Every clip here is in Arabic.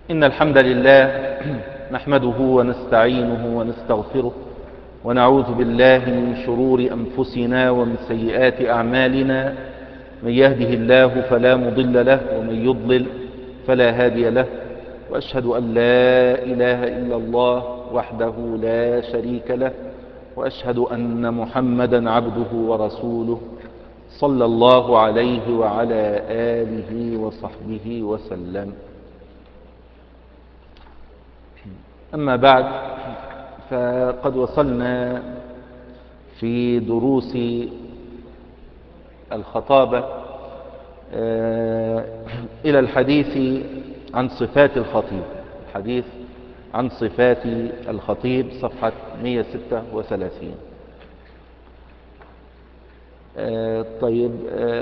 إن الحمد لله نحمده ونستعينه ونستغفره ونعوذ بالله من شرور أنفسنا ومن سيئات أعمالنا. من يهده الله فلا مضل له ومن يضلل فلا هادي له، وأشهد أن لا إله إلا الله وحده لا شريك له، وأشهد أن محمدا عبده ورسوله صلى الله عليه وعلى آله وصحبه وسلم. أما بعد، فقد وصلنا في دروس الخطابة إلى الحديث عن صفات الخطيب. الحديث عن صفات الخطيب صفحة 136. طيب،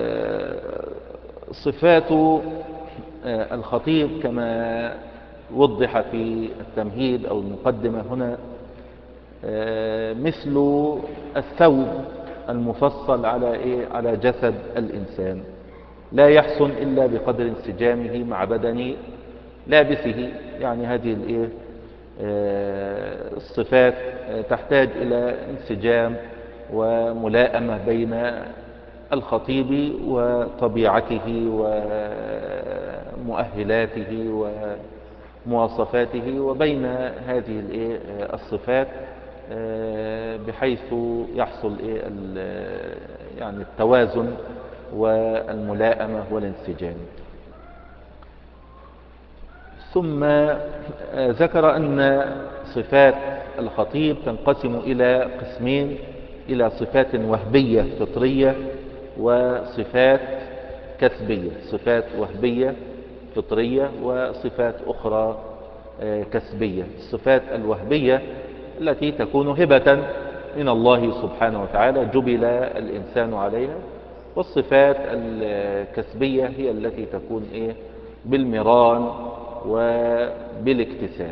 صفات الخطيب كما وضح في التمهيد أو المقدمة هنا مثل الثوب المفصل على جسد الإنسان، لا يحسن إلا بقدر انسجامه مع بدن لابسه. يعني هذه الصفات تحتاج إلى انسجام وملائمة بين الخطيب وطبيعته ومؤهلاته ومواصفاته وبين هذه الصفات، بحيث يحصل يعني التوازن والملائمة والانسجام. ثم ذكر أن صفات الخطيب تنقسم إلى قسمين: إلى صفات وهبية فطرية وصفات كسبية. صفات وهبية فطرية وصفات أخرى كسبية. الصفات الوهبية التي تكون هبة من الله سبحانه وتعالى جبل الإنسان عليها، والصفات الكسبية هي التي تكون بالمران وبالاكتساب.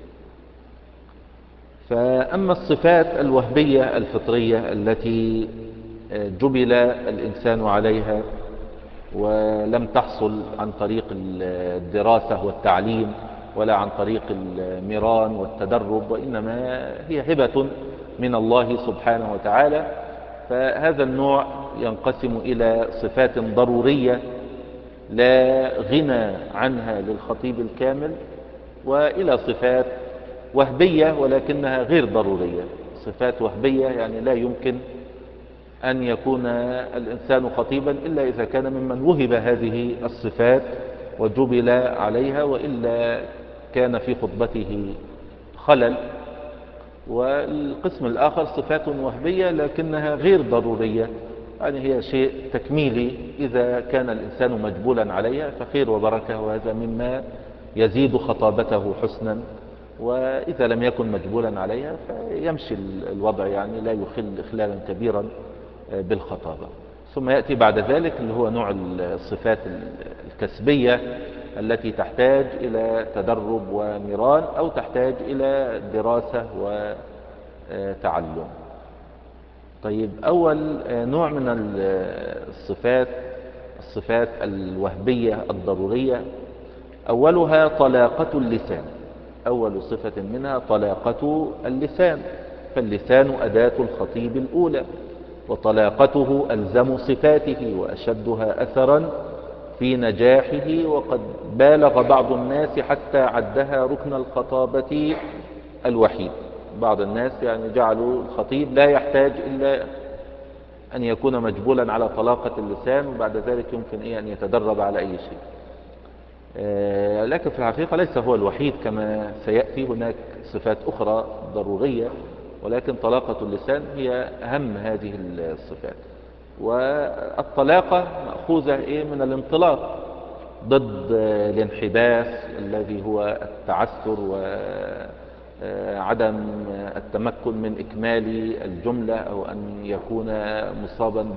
فأما الصفات الوهبية الفطرية التي جبل الإنسان عليها ولم تحصل عن طريق الدراسة والتعليم ولا عن طريق المران والتدرب، وإنما هي هبة من الله سبحانه وتعالى، فهذا النوع ينقسم إلى صفات ضرورية لا غنى عنها للخطيب الكامل، وإلى صفات وهبية ولكنها غير ضرورية. صفات وهبية يعني لا يمكن أن يكون الإنسان خطيبا إلا إذا كان ممن وهب هذه الصفات وجبل عليها، وإلا كان في خطبته خلل. والقسم الآخر صفات وهبية لكنها غير ضرورية، يعني هي شيء تكميلي، إذا كان الإنسان مجبولا عليها فخير وبركة، وهذا مما يزيد خطابته حسنا. وإذا لم يكن مجبولا عليها فيمشي الوضع، يعني لا يخل إخلالا كبيرا بالخطابة. ثم يأتي بعد ذلك اللي هو نوع الصفات الكسبية التي تحتاج إلى تدرب ومران أو تحتاج إلى دراسة وتعلم. طيب، أول نوع من الصفات الوهبية الضرورية أولها طلاقة اللسان. أول صفة منها طلاقة اللسان، فاللسان أداة الخطيب الأولى، وطلاقته ألزم صفاته وأشدها أثرا في نجاحه، وقد بالغ بعض الناس حتى عدها ركن الخطابة الوحيد. بعض الناس يعني جعلوا الخطيب لا يحتاج إلا أن يكون مجبولا على طلاقة اللسان، وبعد ذلك يمكن أن يتدرب على أي شيء. لكن في الحقيقة ليس هو الوحيد، كما سيأتي هناك صفات أخرى ضرورية، ولكن طلاقة اللسان هي أهم هذه الصفات. والطلاقة مأخوذة من الانطلاق، ضد الانحباس الذي هو التعثر وعدم التمكن من إكمال الجملة، أو أن يكون مصابا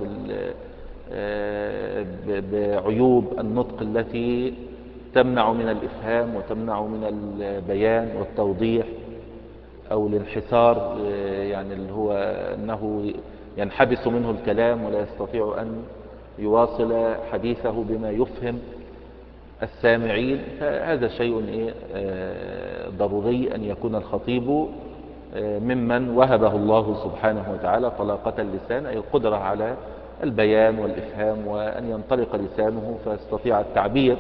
بعيوب النطق التي تمنع من الإفهام وتمنع من البيان والتوضيح، أو الانحسار، يعني اللي هو أنه ينحبس منه الكلام ولا يستطيع أن يواصل حديثه بما يفهم. السامعين. فهذا شيء ضروري أن يكون الخطيب ممن وهبه الله سبحانه وتعالى طلاقة اللسان، أي القدرة على البيان والإفهام، وأن ينطلق لسانه فيستطيع التعبير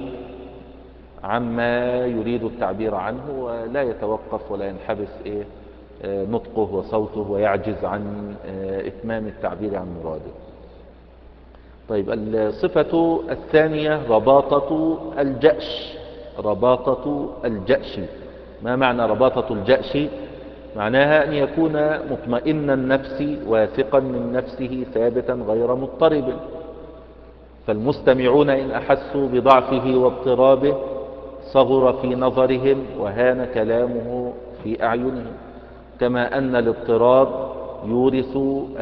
عما يريد التعبير عنه، ولا يتوقف ولا ينحبس نطقه وصوته ويعجز عن إتمام التعبير عن مراده. طيب، الصفة الثانية رباطة الجأش. رباطة الجأش، ما معنى رباطة الجأش؟ معناها أن يكون مطمئن النفس واثقا من نفسه ثابتا غير مضطرب. فالمستمعون إن أحسوا بضعفه واضطرابه صغر في نظرهم وهان كلامه في أعينهم، كما أن الاضطراب يورث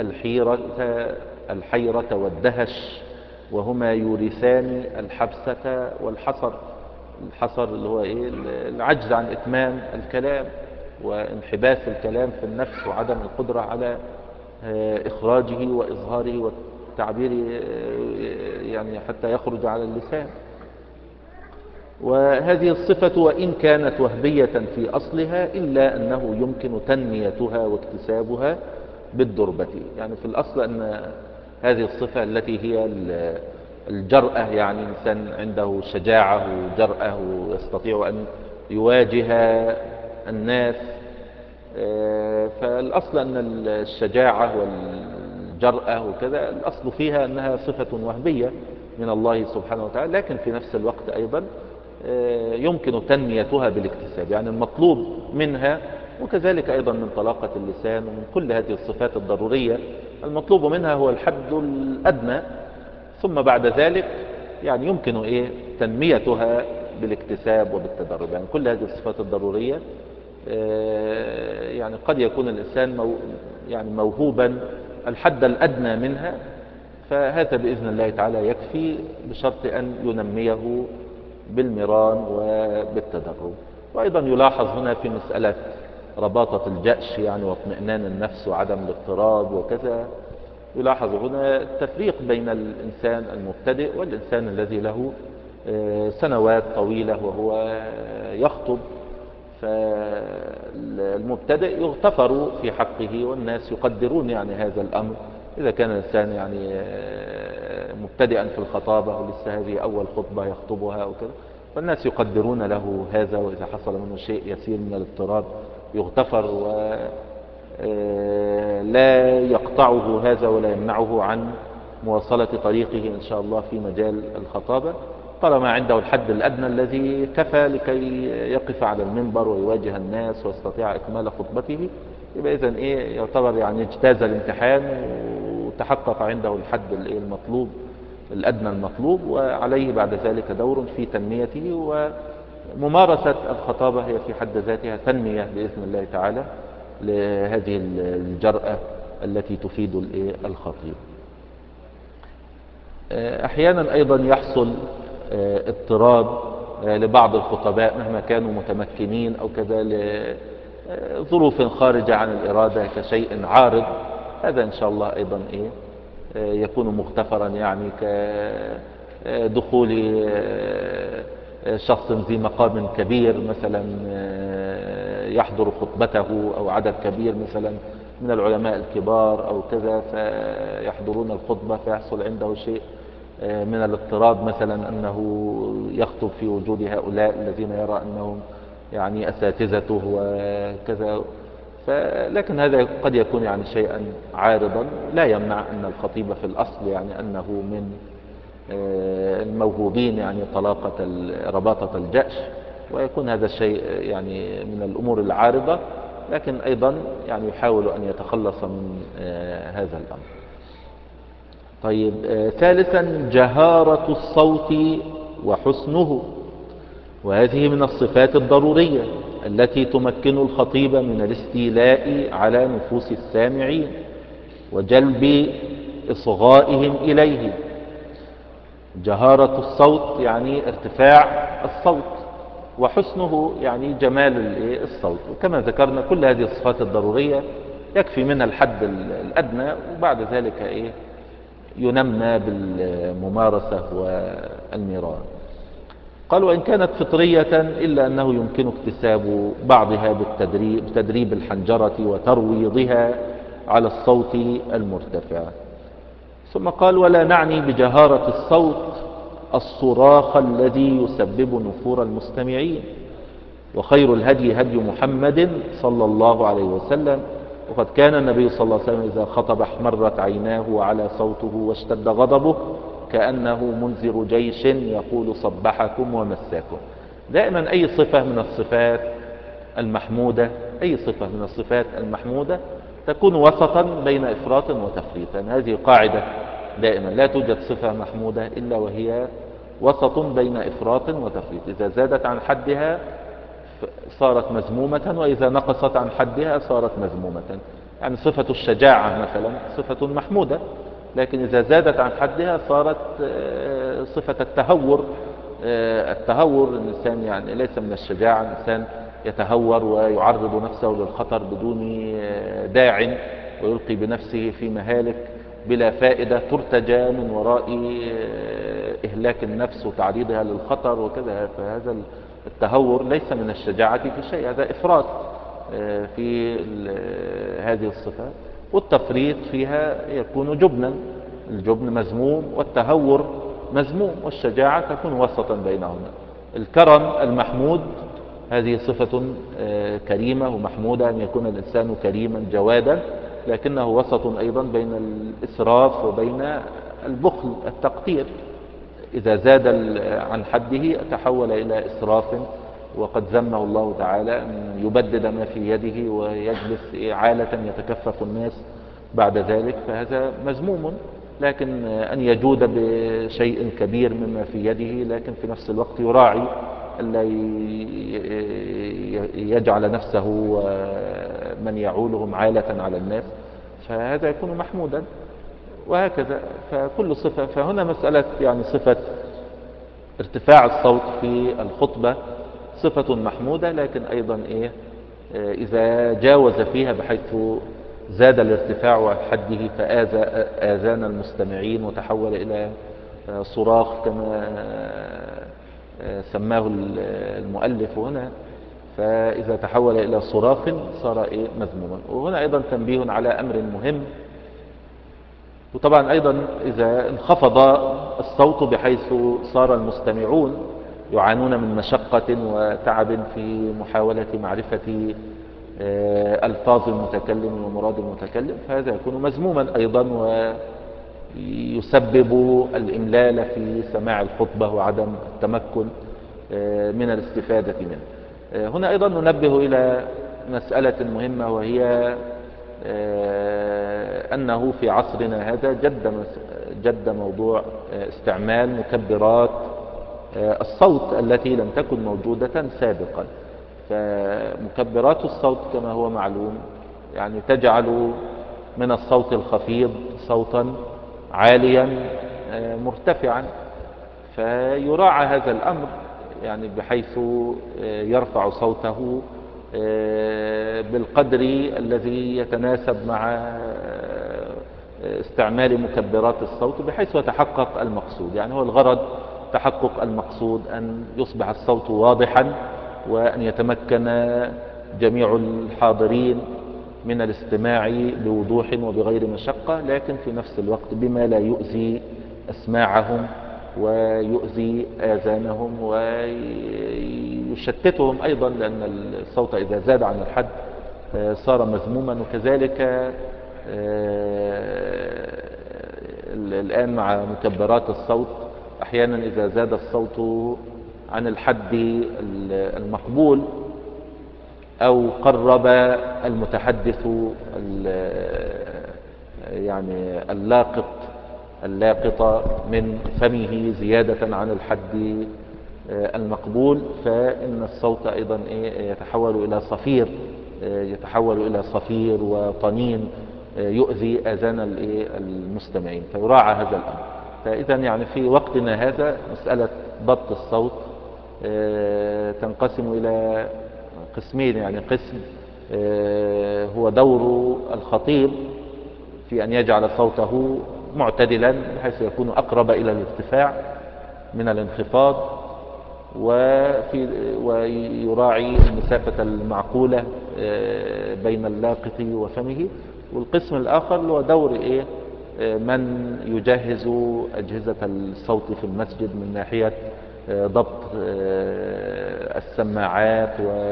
الحيرة والدهش، وهما يورثان الحبسة والحصر. الحصر اللي هو العجز عن إتمام الكلام وانحباس الكلام في النفس وعدم القدرة على إخراجه وإظهاره والتعبير يعني حتى يخرج على اللسان. وهذه الصفة وإن كانت وهبية في أصلها إلا أنه يمكن تنميتها واكتسابها بالدربة. يعني في الأصل أن هذه الصفة التي هي الجرأة، يعني إنسان عنده شجاعة وجرأة ويستطيع أن يواجه الناس. فالأصل أن الشجاعة والجرأة وكذا الأصل فيها أنها صفة وهبية من الله سبحانه وتعالى، لكن في نفس الوقت أيضا يمكن تنميتها بالاكتساب، يعني المطلوب منها، وكذلك أيضا من طلاقة اللسان ومن كل هذه الصفات الضرورية المطلوب منها هو الحد الأدنى، ثم بعد ذلك يعني يمكن تنميتها بالاكتساب وبالتدرب. يعني كل هذه الصفات الضرورية يعني قد يكون الإنسان يعني موهوبا الحد الأدنى منها، فهذا بإذن الله تعالى يكفي بشرط أن ينميه بالمران وبالتدرب. وأيضا يلاحظ هنا في مسألة رباطة الجأش يعني واطمئنان النفس وعدم الاضطراب وكذا، يلاحظ هنا التفريق بين الإنسان المبتدئ والإنسان الذي له سنوات طويلة وهو يخطب. فالمبتدئ يغتفر في حقه والناس يقدرون يعني هذا الأمر. إذا كان الإنسان يعني مبتدئا في الخطابة ولسه هذه أول خطبة يخطبها وكذا، فالناس يقدرون له هذا، وإذا حصل منه شيء يسير من الاضطراب يغتفر ولا يقطعه هذا ولا يمنعه عن مواصلة طريقه إن شاء الله في مجال الخطابة، طالما عنده الحد الأدنى الذي كفى لكي يقف على المنبر ويواجه الناس ويستطيع إكمال خطبته. يبقى إذن يعتبر يعني اجتاز الامتحان وتحقق عنده الحد المطلوب الأدنى المطلوب، وعليه بعد ذلك دور في تنميته. وممارسة الخطابة هي في حد ذاتها تنمية بإذن الله تعالى لهذه الجرأة التي تفيد الخطيب. أحيانا أيضا يحصل اضطراب لبعض الخطباء مهما كانوا متمكنين أو كذا لظروف خارجة عن الإرادة كشيء عارض. هذا إن شاء الله أيضا يكون مغتفرا، يعني كدخول شخص ذي مقام كبير مثلا يحضر خطبته، أو عدد كبير مثلا من العلماء الكبار أو كذا فيحضرون الخطبة، فيحصل عنده شيء من الاضطراب مثلا أنه يخطب في وجود هؤلاء الذين يرى أنهم يعني أساتذته وكذا. لكن هذا قد يكون يعني شيئا عارضا، لا يمنع أن الخطيب في الأصل يعني أنه من الموهوبين يعني طلاقة رباطة الجأش، ويكون هذا الشيء يعني من الأمور العارضة، لكن أيضا يعني يحاول أن يتخلص من هذا الأمر. طيب، ثالثا جهارة الصوت وحسنه، وهذه من الصفات الضرورية التي تمكن الخطيب من الاستيلاء على نفوس السامعين وجلب إصغائهم إليه. جهارة الصوت يعني ارتفاع الصوت، وحسنه يعني جمال الصوت. وكما ذكرنا كل هذه الصفات الضرورية يكفي منها الحد الأدنى، وبعد ذلك ينمى بالممارسة والمران. قال وإن كانت فطرية إلا أنه يمكن اكتساب بعضها بتدريب الحنجرة وترويضها على الصوت المرتفع. ثم قال ولا نعني بجهارة الصوت الصراخ الذي يسبب نفور المستمعين، وخير الهدي هدي محمد صلى الله عليه وسلم، وقد كان النبي صلى الله عليه وسلم إذا خطب احمرت عيناه وعلى صوته واشتد غضبه كأنه منذر جيش يقول صبحكم ومساكم. دائما أي صفة من الصفات المحمودة، أي صفة من الصفات المحمودة تكون وسطا بين إفراط وتفريط. يعني هذه قاعدة دائما، لا توجد صفة محمودة إلا وهي وسط بين إفراط وتفريط. إذا زادت عن حدها صارت مذمومة، وإذا نقصت عن حدها صارت مذمومة. يعني صفة الشجاعة مثلا صفة محمودة، لكن إذا زادت عن حدها صارت صفة التهور. التهور الإنسان يعني ليس من الشجاعة، الإنسان يتهور ويعرض نفسه للخطر بدون داع، ويلقي بنفسه في مهالك بلا فائدة ترتجى من وراء إهلاك النفس وتعريضها للخطر وكذا. فهذا التهور ليس من الشجاعة في شيء، هذا إفراط في هذه الصفات. والتفريط فيها يكون جبنا، الجبن مذموم والتهور مذموم، والشجاعة تكون وسطا بينهما. الكرم المحمود هذه صفة كريمة ومحمودة، أن يكون الإنسان كريما جوادا، لكنه وسط أيضا بين الإسراف وبين البخل التقتير. إذا زاد عن حده تحول إلى إسراف، وقد ذمه الله تعالى أن يبدد ما في يده ويجلس عالة يتكفف الناس بعد ذلك، فهذا مذموم. لكن أن يجود بشيء كبير مما في يده، لكن في نفس الوقت يراعي ألا يجعل نفسه من يعولهم عالة على الناس، فهذا يكون محمودا. وهكذا فكل صفة. فهنا مسألة يعني صفة ارتفاع الصوت في الخطبة صفة محمودة، لكن أيضا إذا جاوز فيها بحيث زاد الارتفاع عن حده فآذى آذان المستمعين وتحول إلى صراخ كما سماه المؤلف هنا، فإذا تحول إلى صراخ صار مذموما. وهنا أيضا تنبيه على أمر مهم. وطبعا أيضا إذا انخفض الصوت بحيث صار المستمعون يعانون من مشقة وتعب في محاولة معرفة ألفاظ المتكلم ومراد المتكلم، فهذا يكون مذموما أيضا، ويسبب الإملال في سماع الخطبة وعدم التمكن من الاستفادة منه. هنا أيضا ننبه إلى مسألة مهمة، وهي أنه في عصرنا هذا جد موضوع استعمال مكبرات الصوت التي لم تكن موجودة سابقا. فمكبرات الصوت كما هو معلوم يعني تجعل من الصوت الخفيض صوتا عاليا مرتفعا، فيراعى هذا الأمر يعني بحيث يرفع صوته بالقدر الذي يتناسب مع استعمال مكبرات الصوت، بحيث يتحقق المقصود. يعني هو الغرض تحقق المقصود، أن يصبح الصوت واضحا، وأن يتمكن جميع الحاضرين من الاستماع بوضوح وبغير مشقة، لكن في نفس الوقت بما لا يؤذي أسماعهم ويؤذي آذانهم ويشتتهم أيضا، لأن الصوت إذا زاد عن الحد صار مذموما. وكذلك الآن مع مكبرات الصوت أحيانا إذا زاد الصوت عن الحد المقبول أو قرب المتحدث يعني اللاقط من فمه زيادة عن الحد المقبول، فإن الصوت أيضا يتحول إلى صفير وطنين يؤذي آذان المستمعين، فيراعى هذا الأمر. فإذا يعني في وقتنا هذا مسألة ضبط الصوت تنقسم إلى قسمين. يعني قسم هو دور الخطيب في أن يجعل صوته معتدلا بحيث يكون أقرب إلى الارتفاع من الانخفاض، ويراعي المسافة المعقولة بين اللاقط وفمه. والقسم الآخر هو دور من يجهز أجهزة الصوت في المسجد من ناحية ضبط السماعات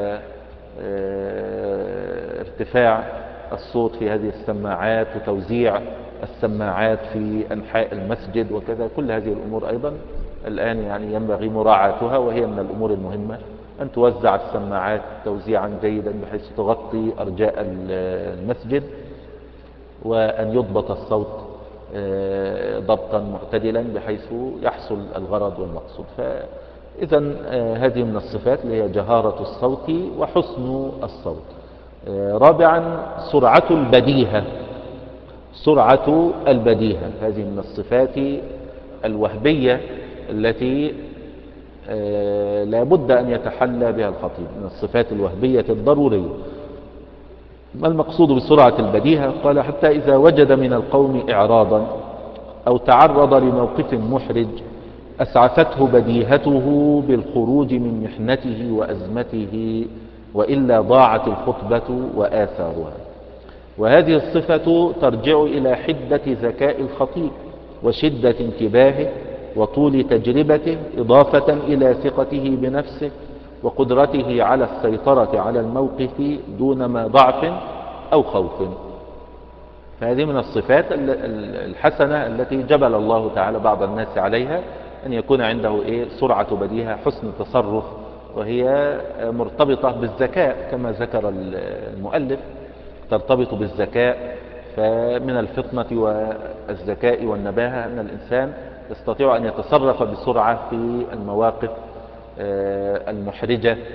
وارتفاع الصوت في هذه السماعات وتوزيع السماعات في أنحاء المسجد وكذا. كل هذه الأمور أيضا الآن يعني ينبغي مراعاتها، وهي من الأمور المهمة أن توزع السماعات توزيعا جيدا بحيث تغطي أرجاء المسجد، وأن يضبط الصوت ضبطا معتدلا بحيث يحصل الغرض والمقصود. فإذا هذه من الصفات اللي هي جهارة الصوت وحسن الصوت. رابعا سرعة البديهة. سرعة البديهة هذه من الصفات الوهبية التي لا بد أن يتحلى بها الخطيب، من الصفات الوهبية الضرورية. ما المقصود بسرعة البديهة؟ قال حتى إذا وجد من القوم إعراضا أو تعرض لموقف محرج أسعفته بديهته بالخروج من محنته وأزمته، وإلا ضاعت الخطبة وآثارها. وهذه الصفة ترجع إلى حدة ذكاء الخطيب وشدة انتباهه وطول تجربته، إضافة إلى ثقته بنفسه وقدرته على السيطرة على الموقف دون ما ضعف أو خوف. فهذه من الصفات الحسنة التي جبل الله تعالى بعض الناس عليها، أن يكون عنده سرعة بديهة، حسن تصرف، وهي مرتبطة بالذكاء كما ذكر المؤلف، ترتبط بالذكاء. فمن الفطنة والذكاء والنباهة أن الإنسان يستطيع أن يتصرف بسرعة في المواقف المحرجة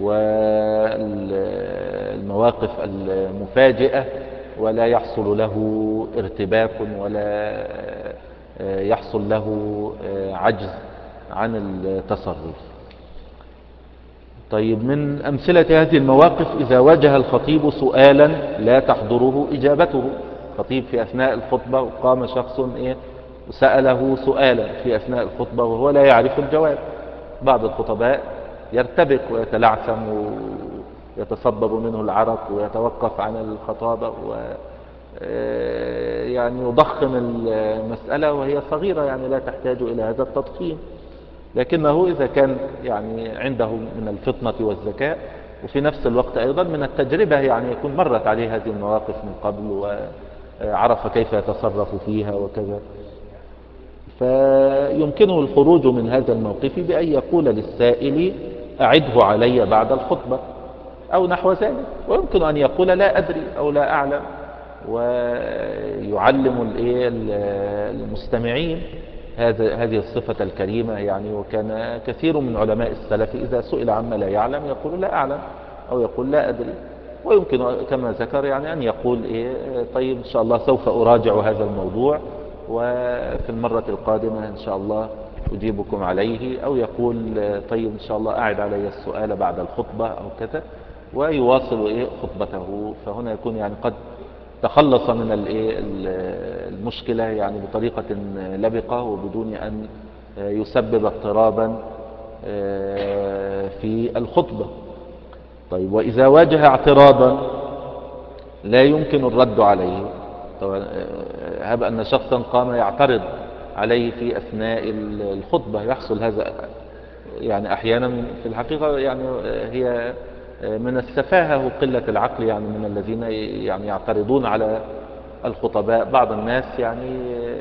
والمواقف المفاجئة، ولا يحصل له ارتباك ولا يحصل له عجز عن التصرف. طيب، من أمثلة هذه المواقف إذا واجه الخطيب سؤالا لا تحضره إجابته. خطيب في أثناء الخطبة وقام شخص وسأله سؤالا في أثناء الخطبة وهو لا يعرف الجواب. بعض الخطباء يرتبك ويتلعثم ويتصبب منه العرق ويتوقف عن الخطابة يعني يضخم المسألة وهي صغيرة، يعني لا تحتاج إلى هذا التضخيم. لكنه إذا كان يعني عنده من الفطنة والذكاء وفي نفس الوقت أيضا من التجربة، يعني يكون مرت عليه هذه المواقف من قبل وعرف كيف يتصرف فيها وكذا، فيمكنه الخروج من هذا الموقف بأن يقول للسائل أعده علي بعد الخطبة أو نحو ذلك. ويمكن أن يقول لا أدري أو لا أعلم، ويعلم المستمعين هذه الصفة الكريمة يعني. وكان كثير من علماء السلف إذا سئل عما لا يعلم يقول لا أعلم أو يقول لا أدري. ويمكن كما ذكر يعني أن يقول طيب إن شاء الله سوف أراجع هذا الموضوع وفي المرة القادمة إن شاء الله أجيبكم عليه، أو يقول طيب إن شاء الله أعد علي السؤال بعد الخطبة أو كذا، ويواصل خطبته. فهنا يكون يعني قد تخلص من المشكلة يعني بطريقة لبقة وبدون أن يسبب اضطرابا في الخطبة. طيب، وإذا واجه اعتراضا لا يمكن الرد عليه. طبعا هب أن شخصا قام يعترض عليه في أثناء الخطبة، يحصل هذا يعني أحيانا في الحقيقة، يعني هي من السفاهة وقلة العقل يعني من الذين يعني يعترضون على الخطباء. بعض الناس يعني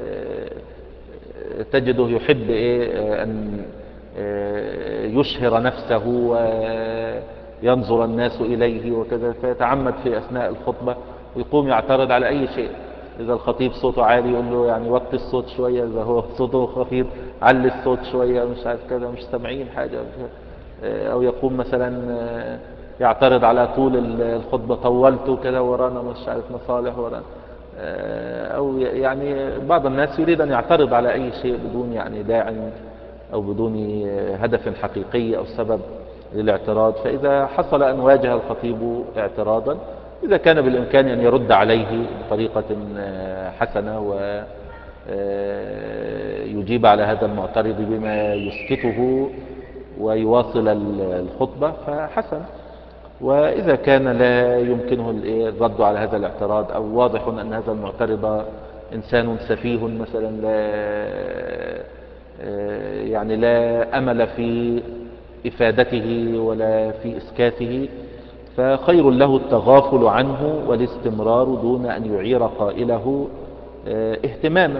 تجده يحب أن يشهر نفسه وينظر الناس إليه وكذا، فيتعمد في أثناء الخطبة ويقوم يعترض على أي شيء. إذا الخطيب صوته عالي يقول له يعني وطي الصوت شوية، إذا هو صوته خفيف علي الصوت شوية، مش عارف كذا، مش سامعين حاجة. أو يقوم مثلا يعترض على طول الخطبة، طولته كذا ورانا مش عارف مصالح ورانا. أو يعني بعض الناس يريد أن يعترض على أي شيء بدون يعني داعي أو بدون هدف حقيقي أو سبب للاعتراض. فإذا حصل أن واجه الخطيب اعتراضا، إذا كان بالإمكان أن يرد عليه بطريقة حسنة ويجيب على هذا المعترض بما يسكته ويواصل الخطبة فحسن. وإذا كان لا يمكنه الرد على هذا الاعتراض، أو واضح أن هذا المعترض إنسان سفيه مثلا، لا يعني لا أمل في إفادته ولا في إسكاته، فخير له التغافل عنه والاستمرار دون أن يعير قائله اهتماما.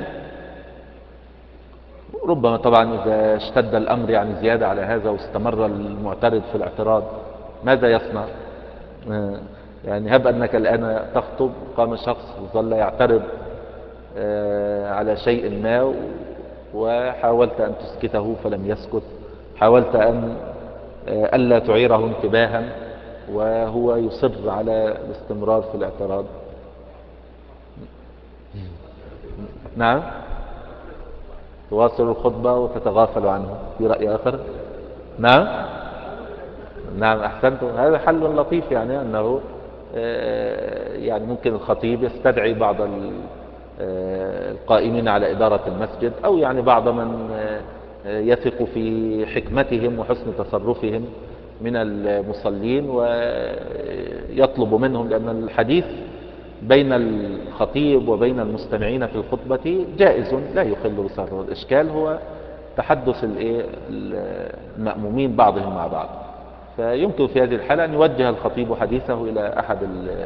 ربما طبعا إذا اشتد الأمر يعني زيادة على هذا واستمر المعترض في الاعتراض، ماذا يصنع؟ يعني هب أنك الآن تخطب، قام شخص وظل يعترض على شيء ما، وحاولت أن تسكته فلم يسكت، حاولت أن ألا تعيره انتباها وهو يصر على الاستمرار في الاعتراض. نعم، تواصل الخطبة وتتغافل عنه، في رأي آخر. نعم نعم، أحسنتم، هذا حل لطيف، يعني أنه يعني ممكن الخطيب يستدعي بعض القائمين على إدارة المسجد، أو يعني بعض من يثق في حكمتهم وحسن تصرفهم من المصلين، ويطلب منهم، لأن الحديث بين الخطيب وبين المستمعين في الخطبة جائز لا يخل بصلاته. الإشكال هو تحدث المأمومين بعضهم مع بعض، فيمكن في هذه الحالة أن يوجه الخطيب حديثه إلى أحد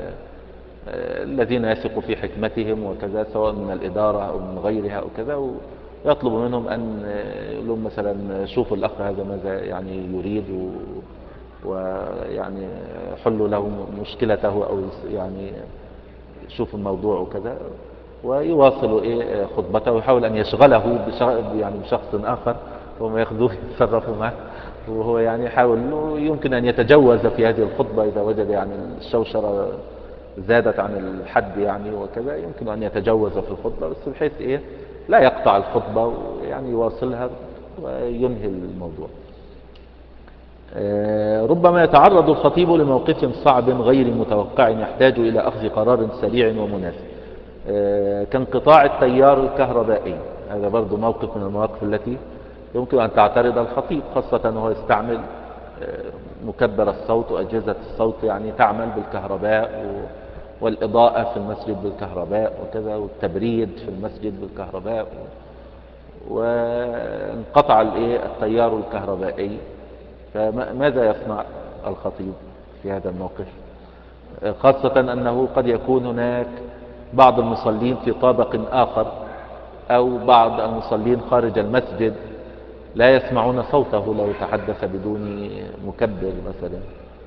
الذين يثق في حكمتهم وكذا، سواء من الإدارة أو من غيرها أو كذا، ويطلب منهم أن يقول لهم مثلا شوفوا الأخ هذا ماذا يعني يريد، ويعني حلوا له مشكلته، أو يعني شوفوا الموضوع وكذا، ويواصل خطبته، ويحاول أن يشغله يعني بشخص آخر، وهم يأخذوه يتصرفوا معه، وهو يعني يحاول يمكن أن يتجوز في هذه الخطبة إذا وجد يعني الشوشرة زادت عن الحد يعني وكذا، يمكن أن يتجوز في الخطبة، بس بحيث لا يقطع الخطبة، يعني يواصلها وينهي الموضوع. ربما يتعرض الخطيب لموقف صعب غير متوقع يحتاج إلى أخذ قرار سريع ومناسب، كانقطاع التيار الكهربائي. هذا برضو موقف من المواقف التي يمكن أن تعترض الخطيب، خاصة أنه يستعمل مكبر الصوت وأجهزة الصوت يعني تعمل بالكهرباء، والإضاءة في المسجد بالكهرباء وكذا، والتبريد في المسجد بالكهرباء، وانقطع التيار الكهربائي، فماذا يصنع الخطيب في هذا الموقف؟ خاصة أنه قد يكون هناك بعض المصلين في طابق آخر، أو بعض المصلين خارج المسجد لا يسمعون صوته لو تحدث بدون مكبر مثلا.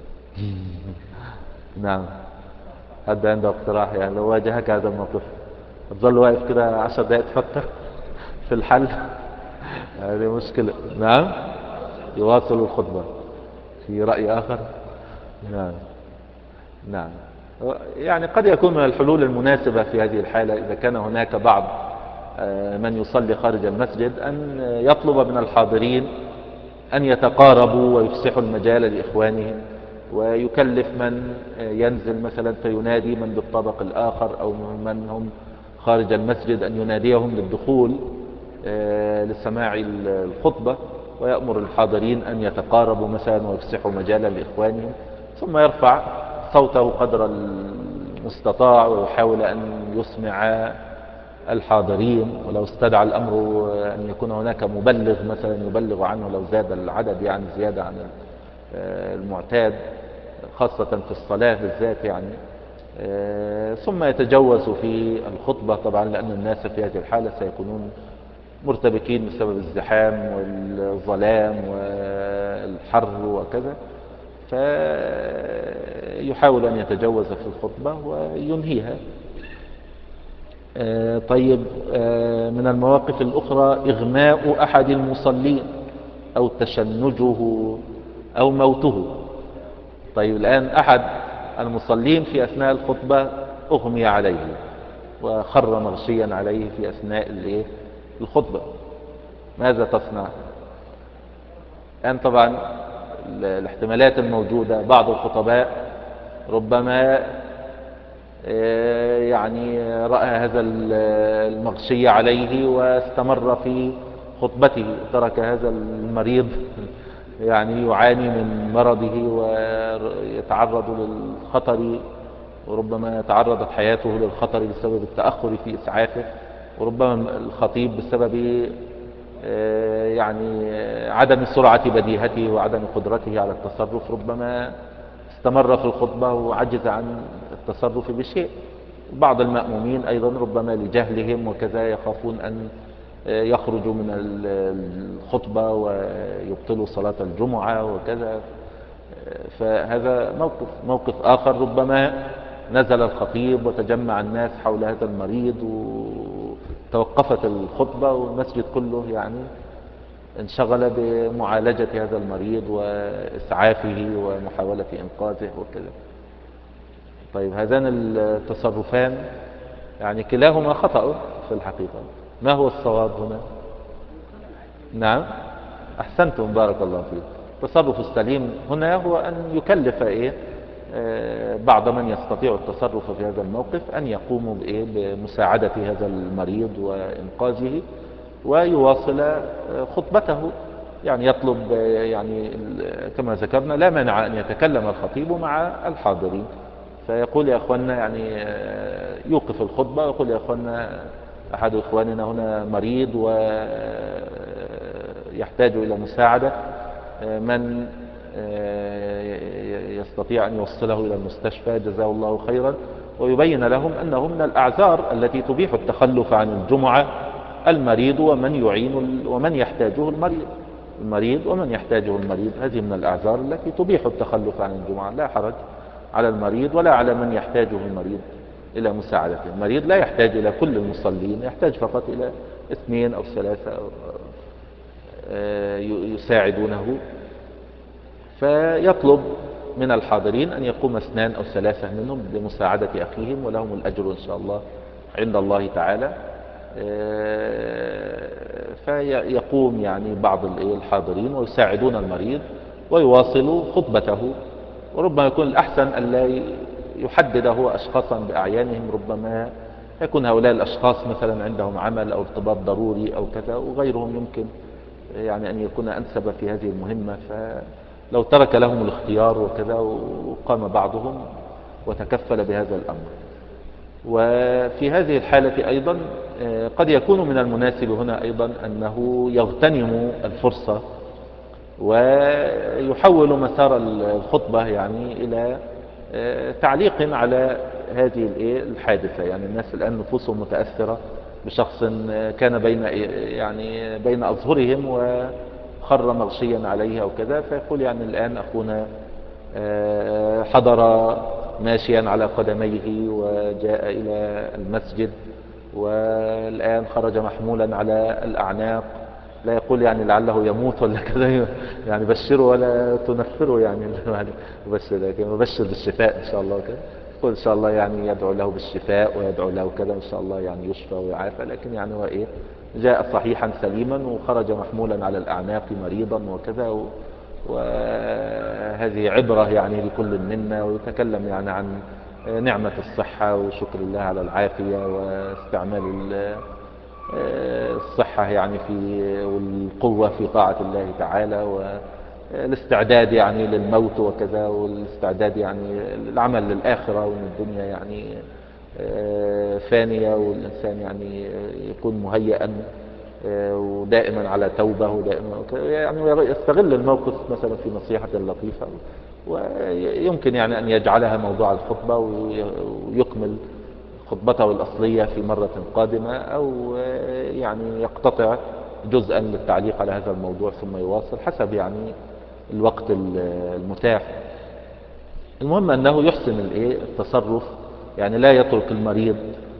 نعم، حد عنده اقتراح؟ يعني لو واجهك هذا الموقف تظل واقف كده 10 دقائق تفكر في الحل؟ هذه مشكلة. نعم، يواصل الخطبة، في رأي آخر. نعم نعم، يعني قد يكون من الحلول المناسبة في هذه الحالة، إذا كان هناك بعض من يصلي خارج المسجد، أن يطلب من الحاضرين أن يتقاربوا ويفسحوا المجال لإخوانهم، ويكلف من ينزل مثلا فينادي من بالطبق الآخر أو من هم خارج المسجد أن يناديهم للدخول لسماع الخطبة، ويأمر الحاضرين أن يتقاربوا مثلا ويفسحوا مجالا لإخوانهم، ثم يرفع صوته قدر المستطاع ويحاول أن يسمع الحاضرين. ولو استدعى الأمر أن يكون هناك مبلغ مثلا يبلغ عنه لو زاد العدد، يعني زيادة عن المعتاد، خاصة في الصلاة بالذات يعني. ثم يتجوز في الخطبة طبعا، لأن الناس في هذه الحالة سيكونون مرتبكين بسبب الزحام والظلام والحر وكذا، فيحاول أن يتجوز في الخطبة وينهيها. طيب، من المواقف الأخرى إغماء أحد المصلين أو تشنجه أو موته. طيب الآن أحد المصلين في أثناء الخطبة أغمي عليه وخر مغشيا عليه في أثناء الخطبة، ماذا تصنع؟ الآن طبعا الاحتمالات الموجودة، بعض الخطباء ربما يعني رأى هذا المغشي عليه واستمر في خطبته، ترك هذا المريض يعني يعاني من مرضه ويتعرض للخطر، وربما تعرضت حياته للخطر بسبب التأخر في إسعافه، وربما الخطيب بسبب يعني عدم سرعة بديهته وعدم قدرته على التصرف ربما استمر في الخطبة وعجز عن التصرف بشيء. بعض المأمومين أيضا ربما لجهلهم وكذا يخافون أن يخرجوا من الخطبة ويبطلوا صلاة الجمعة وكذا. فهذا موقف آخر، ربما نزل الخطيب وتجمع الناس حول هذا المريض وتوقفت الخطبة والمسجد كله يعني انشغل بمعالجة هذا المريض وإسعافه ومحاولة إنقاذه وكذا. طيب هذان التصرفان يعني كلاهما خطأ في الحقيقة، ما هو الصواب هنا؟ نعم أحسنتم بارك الله فيك. التصرف السليم هنا هو أن يكلف بعض من يستطيع التصرف في هذا الموقف أن يقوموا بمساعدة هذا المريض وإنقاذه ويواصل خطبته. يعني يطلب يعني كما ذكرنا لا مانع أن يتكلم الخطيب مع الحاضرين، فيقول يا أخوانا يعني يوقف الخطبة ويقول يا أخوانا أحد إخواننا هنا مريض ويحتاج إلى مساعدة، من يستطيع أن يوصله إلى المستشفى جزاه الله خيرا، ويبين لهم أنه من الأعذار التي تبيح التخلف عن الجمعة المريض ومن يعين ومن يحتاجه المريض ومن يحتاجه المريض، هذه من الأعذار التي تبيح التخلف عن الجمعة، لا حرج على المريض ولا على من يحتاجه المريض إلى مساعدته. المريض لا يحتاج إلى كل المصلين، يحتاج فقط إلى 2 أو 3 يساعدونه، فيطلب من الحاضرين أن يقوم 2 أو 3 منهم بمساعدة أخيهم ولهم الأجر إن شاء الله عند الله تعالى. فيقوم يعني بعض الحاضرين ويساعدون المريض ويواصلوا خطبته. وربما يكون الأحسن أن لا يحدد هو أشخاصا بأعيانهم، ربما يكون هؤلاء الأشخاص مثلا عندهم عمل أو ارتباط ضروري أو كذا، وغيرهم يمكن يعني أن يكون أنسب في هذه المهمة، فلو ترك لهم الاختيار وكذا وقام بعضهم وتكفل بهذا الأمر. وفي هذه الحالة أيضا قد يكون من المناسب هنا أيضا أنه يغتنم الفرصة ويحول مسار الخطبة يعني إلى تعليق على هذه الحادثة. يعني الناس الآن نفوسهم متأثرة بشخص كان بين أظهرهم وخر مغشيا عليه أو كذا، فيقول يعني الآن أخونا حضر ماشيا على قدميه وجاء إلى المسجد والآن خرج محمولا على الأعناق، لا يقول يعني لعله يموت ولا كذا، يعني بشره ولا تنفره يعني بشر، لكن مبشر بالشفاء إن شاء الله كذا، يقول إن شاء الله يعني يدعو له بالشفاء ويدعو له كذا إن شاء الله يعني يشفى ويعافى، لكن يعني هو جاء صحيحا سليما وخرج محمولا على الأعناق مريضا وكذا. وهذه عبرة يعني لكل منا، ويتكلم يعني عن نعمة الصحة وشكر الله على العافية واستعمال الصحة يعني والقوة في طاعة الله تعالى، والاستعداد يعني للموت وكذا، والاستعداد يعني للعمل للآخرة، وان الدنيا يعني فانية والإنسان يعني يكون مهيئا ودائما على توبة ودائما يعني يستغل الموقف مثلا في نصيحة لطيفة، ويمكن يعني أن يجعلها موضوع الخطبة ويكمل خطبته الأصلية في مرة قادمة، أو يعني يقتطع جزءا للتعليق على هذا الموضوع ثم يواصل حسب يعني الوقت المتاح. المهم أنه يحسن التصرف، يعني لا يترك المريض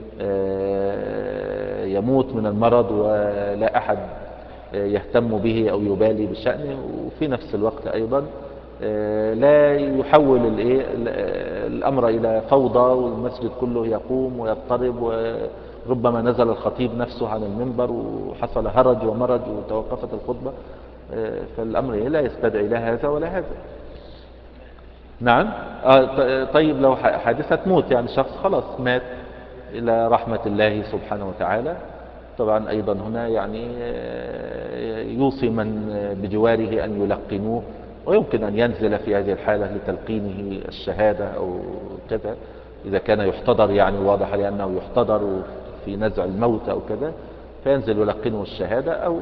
يموت من المرض ولا أحد يهتم به أو يبالي بشأنه، وفي نفس الوقت أيضا لا يحول الأمر إلى فوضى والمسجد كله يقوم ويضطرب، وربما نزل الخطيب نفسه عن المنبر وحصل هرج ومرج وتوقفت الخطبة. فالأمر لا يستدعي لا هذا ولا هذا. نعم. طيب لو حادثة موت يعني شخص خلاص مات إلى رحمة الله سبحانه وتعالى، طبعا أيضا هنا يعني يوصي من بجواره أن يلقنوه، ويمكن أن ينزل في هذه الحالة لتلقينه الشهادة أو كذا، إذا كان يحتضر يعني واضح لأنه يحتضر في نزع الموت أو كذا، فينزل يلقنه الشهادة، أو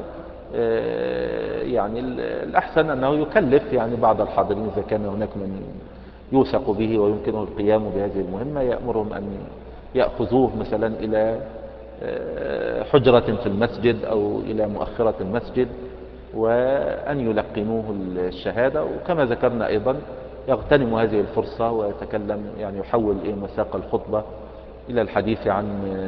يعني الأحسن أنه يكلف يعني بعض الحاضرين إذا كان هناك من يوثق به ويمكنه القيام بهذه المهمة، يأمرهم أن يأخذوه مثلا إلى حجرة في المسجد أو إلى مؤخرة المسجد، وأن يلقنوه الشهادة. وكما ذكرنا أيضا يغتنم هذه الفرصة ويتكلم، يعني يحول مساق الخطبة إلى الحديث عن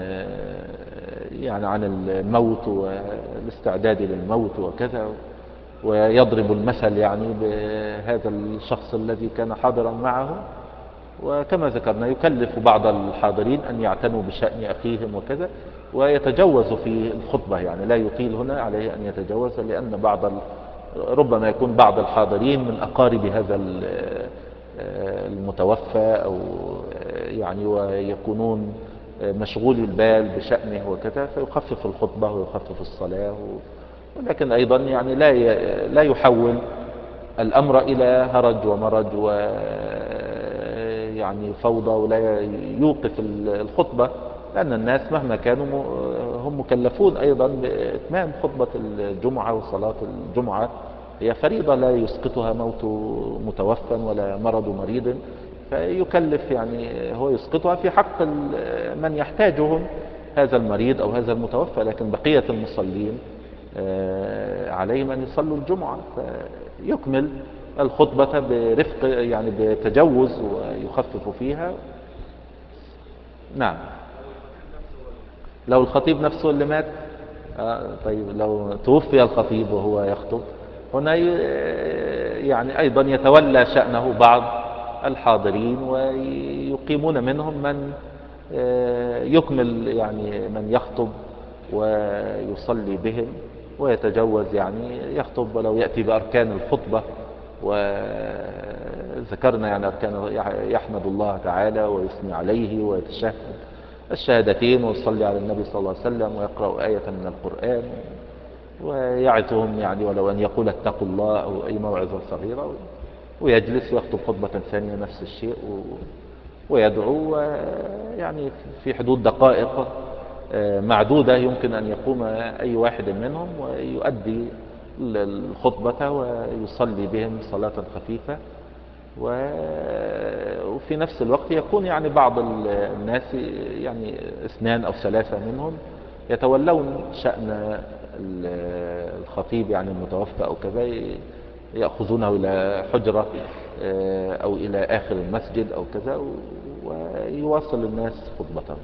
يعني عن الموت والاستعداد للموت وكذا، ويضرب المثل يعني بهذا الشخص الذي كان حاضرا معه. وكما ذكرنا يكلف بعض الحاضرين أن يعتنوا بشأن أخيهم وكذا، ويتجوز في الخطبة، يعني لا يطيل هنا عليه أن يتجوز، لأن ربما يكون بعض الحاضرين من أقارب هذا المتوفى، أو يعني ويكونون مشغول البال بشأنه وكذا، فيخفف الخطبة ويخفف الصلاة. ولكن أيضا يعني لا يحول الأمر إلى هرج ومرج ويعني فوضى، ولا يوقف الخطبة، لأن الناس مهما كانوا هم مكلفون أيضا بإتمام خطبة الجمعة، وصلاة الجمعة هي فريضة لا يسقطها موت متوفى ولا مرض مريض، فيكلف يعني هو يسقطها في حق من يحتاجهم، هذا المريض أو هذا المتوفى. لكن بقية المصلين عليهم أن يصلوا الجمعة، فيكمل الخطبة برفق يعني بتجوز ويخفف فيها. نعم. لو الخطيب نفسه اللي مات، طيب لو توفي الخطيب وهو يخطب، هنا يعني أيضا يتولى شأنه بعض الحاضرين، ويقيمون منهم من يكمل يعني من يخطب ويصلي بهم ويتجوز، يعني يخطب ولو يأتي بأركان الخطبة، وذكرنا يعني أركان، يحمد الله تعالى ويثني عليه ويتشهد الشهادتين ويصلي على النبي صلى الله عليه وسلم ويقرأ آية من القرآن ويعظهم، يعني ولو أن يقول اتقوا الله أو أي موعظة صغيرة، ويجلس ويخطب خطبة ثانية نفس الشيء ويدعو، يعني في حدود دقائق معدودة يمكن أن يقوم أي واحد منهم ويؤدي الخطبة ويصلي بهم صلاة خفيفة. وفي نفس الوقت يكون يعني بعض الناس، يعني 2 أو 3 منهم يتولون شأن الخطيب يعني المتوفى أو كذا، يأخذونه إلى حجرة أو إلى آخر المسجد أو كذا، ويواصل الناس خطبتهم.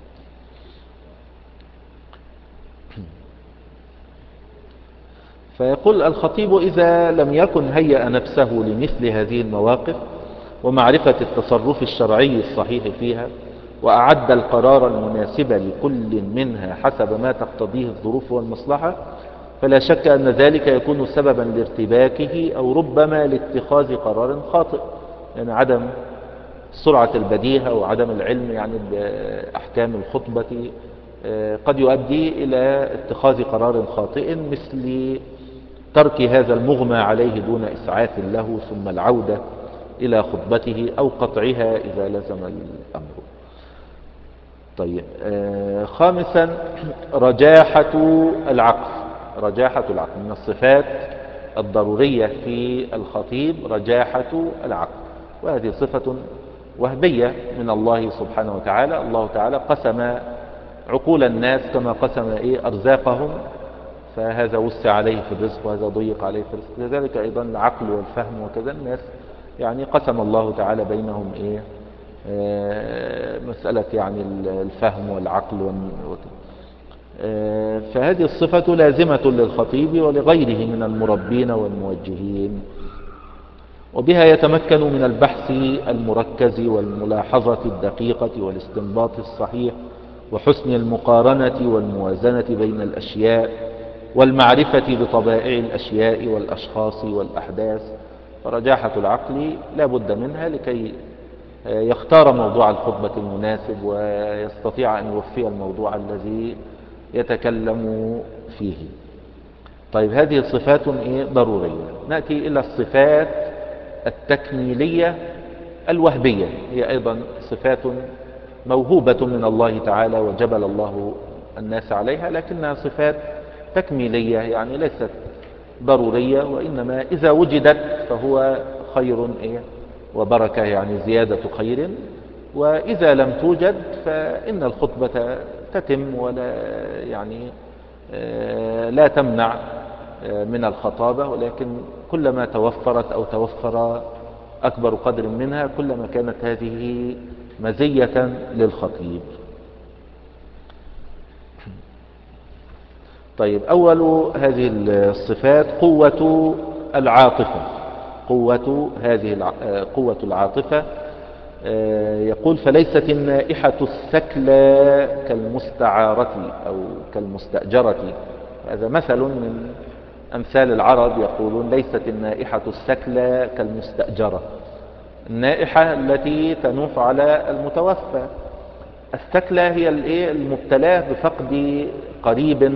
فيقول الخطيب إذا لم يكن هيأ نفسه لمثل هذه المواقف ومعرفة التصرف الشرعي الصحيح فيها، وأعد القرار المناسب لكل منها حسب ما تقتضيه الظروف والمصلحة، فلا شك أن ذلك يكون سببا لارتباكه أو ربما لاتخاذ قرار خاطئ، يعني عدم سرعة البديهة وعدم العلم يعني بأحكام الخطبة قد يؤدي إلى اتخاذ قرار خاطئ، مثل ترك هذا المغمى عليه دون إسعاف له ثم العودة إلى خطبته أو قطعها إذا لزم الأمر. طيب، خامسا رجاحة العقل. رجاحة العقل من الصفات الضرورية في الخطيب، رجاحة العقل، وهذه صفة وهبية من الله سبحانه وتعالى. الله تعالى قسم عقول الناس كما قسم أرزاقهم، فهذا وسع عليه في الرزق وهذا ضيق عليه في الرزق، لذلك أيضا العقل والفهم وكذا الناس يعني قسم الله تعالى بينهم مسألة يعني الفهم والعقل فهذه الصفة لازمة للخطيب ولغيره من المربين والموجهين، وبها يتمكن من البحث المركز والملاحظة الدقيقة والاستنباط الصحيح وحسن المقارنة والموازنة بين الأشياء والمعرفة بطبائع الأشياء والأشخاص والأحداث. فرجاحة العقل لا بد منها لكي يختار موضوع الخطبة المناسب ويستطيع أن يوفي الموضوع الذي يتكلم فيه. طيب هذه صفات ضرورية. نأتي إلى الصفات التكميلية الوهبية، هي أيضا صفات موهوبة من الله تعالى وجبل الله الناس عليها، لكنها صفات تكميلية يعني ليست ضرورية، وإنما إذا وجدت فهو خير وبركة، يعني زيادة خير. وإذا لم توجد فإن الخطبة تتم ولا يعني لا تمنع من الخطابة، ولكن كلما توفرت أو توفر أكبر قدر منها كلما كانت هذه مزية للخطيب. طيب أول هذه الصفات قوة العاطفة. قوة العاطفة. يقول فليست النائحة السكلى كالمستعارة أو كالمستأجرة. هذا مثل من أمثال العرب، يقولون ليست النائحة السكلى كالمستأجرة. النائحة التي تنوح على المتوفى. السكلى هي المبتلاة بفقد قريب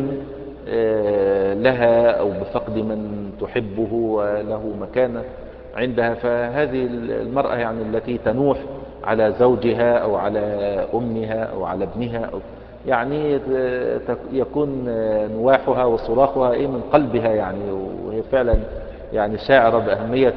لها أو بفقد من تحبه وله مكانة عندها. فهذه المرأة يعني التي تنوح على زوجها أو على أمها أو على ابنها أو يعني يكون نواحها وصراخها من قلبها يعني، وهي فعلا يعني شاعرة بأهمية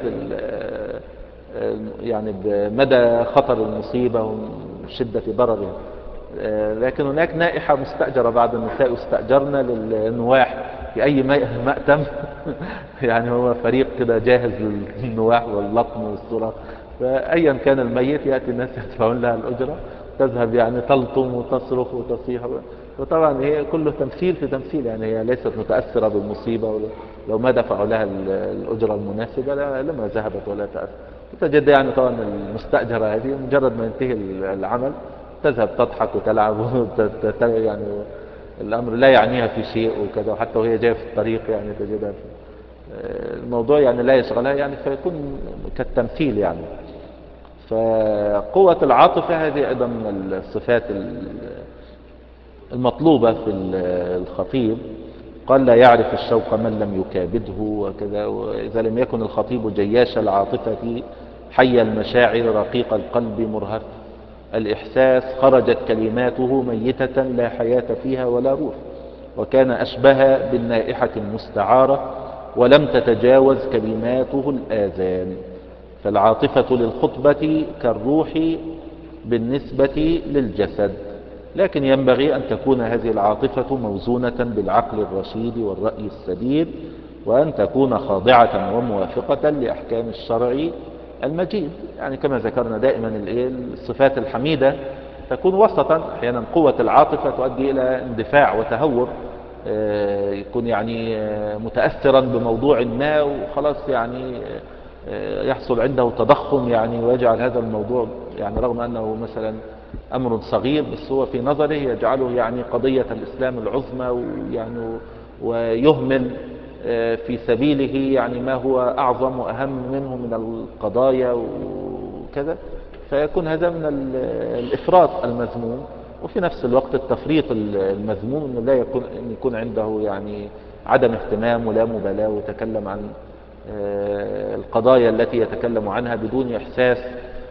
يعني بمدى خطر المصيبة وشدة ضررها. لكن هناك نائحة مستأجرة، بعض النساء استأجرن للنواح في أي مأتم يعني هو فريق كده جاهز للنواح واللطم والصراخ، فأيا كان الميت يأتي الناس يدفعون لها الأجرة، تذهب يعني تلطم وتصرخ وتصيح. وطبعا هي كله تمثيل في تمثيل، يعني هي ليست متأثرة بالمصيبة، لو ما دفعوا لها الأجرة المناسبة لما ذهبت ولا تأثر. وتجد يعني طبعا المستأجرة هذه مجرد ما ينتهي العمل تذهب تضحك وتلعب يعني الأمر لا يعنيها في شيء وكذا، وحتى وهي جاية في الطريق يعني تجدها الموضوع يعني لا يشغلها، يعني فيكون كالتمثيل يعني. فقوة العاطفة هذه أيضا من الصفات المطلوبة في الخطيب. قال لا يعرف الشوق من لم يكابده وكذا. وإذا لم يكن الخطيب جياش العاطفة حي المشاعر رقيق القلب مرهف الإحساس خرجت كلماته ميتة لا حياة فيها ولا روح، وكان أشبه بالنائحة المستعارة ولم تتجاوز كلماته الآذان. فالعاطفة للخطبة كالروح بالنسبة للجسد، لكن ينبغي أن تكون هذه العاطفة موزونة بالعقل الرشيد والرأي السديد، وأن تكون خاضعة وموافقة لأحكام الشرع المجيد. يعني كما ذكرنا دائما الصفات الحميدة تكون وسطا. أحيانا قوة العاطفة تؤدي إلى اندفاع وتهور، يكون يعني متأثرا بموضوع ما وخلاص يعني يحصل عنده تضخم يعني، ويجعل هذا الموضوع يعني رغم أنه مثلا أمر صغير بس هو في نظره يجعله يعني قضية الإسلام العظمى، ويعني ويهمل في سبيله يعني ما هو أعظم وأهم منه من القضايا وكذا. فيكون هذا من الإفراط المذموم، وفي نفس الوقت التفريط المذموم أنه لا يكون عنده يعني عدم اهتمام ولا مبالاة، ويتكلم عن القضايا التي يتكلم عنها بدون إحساس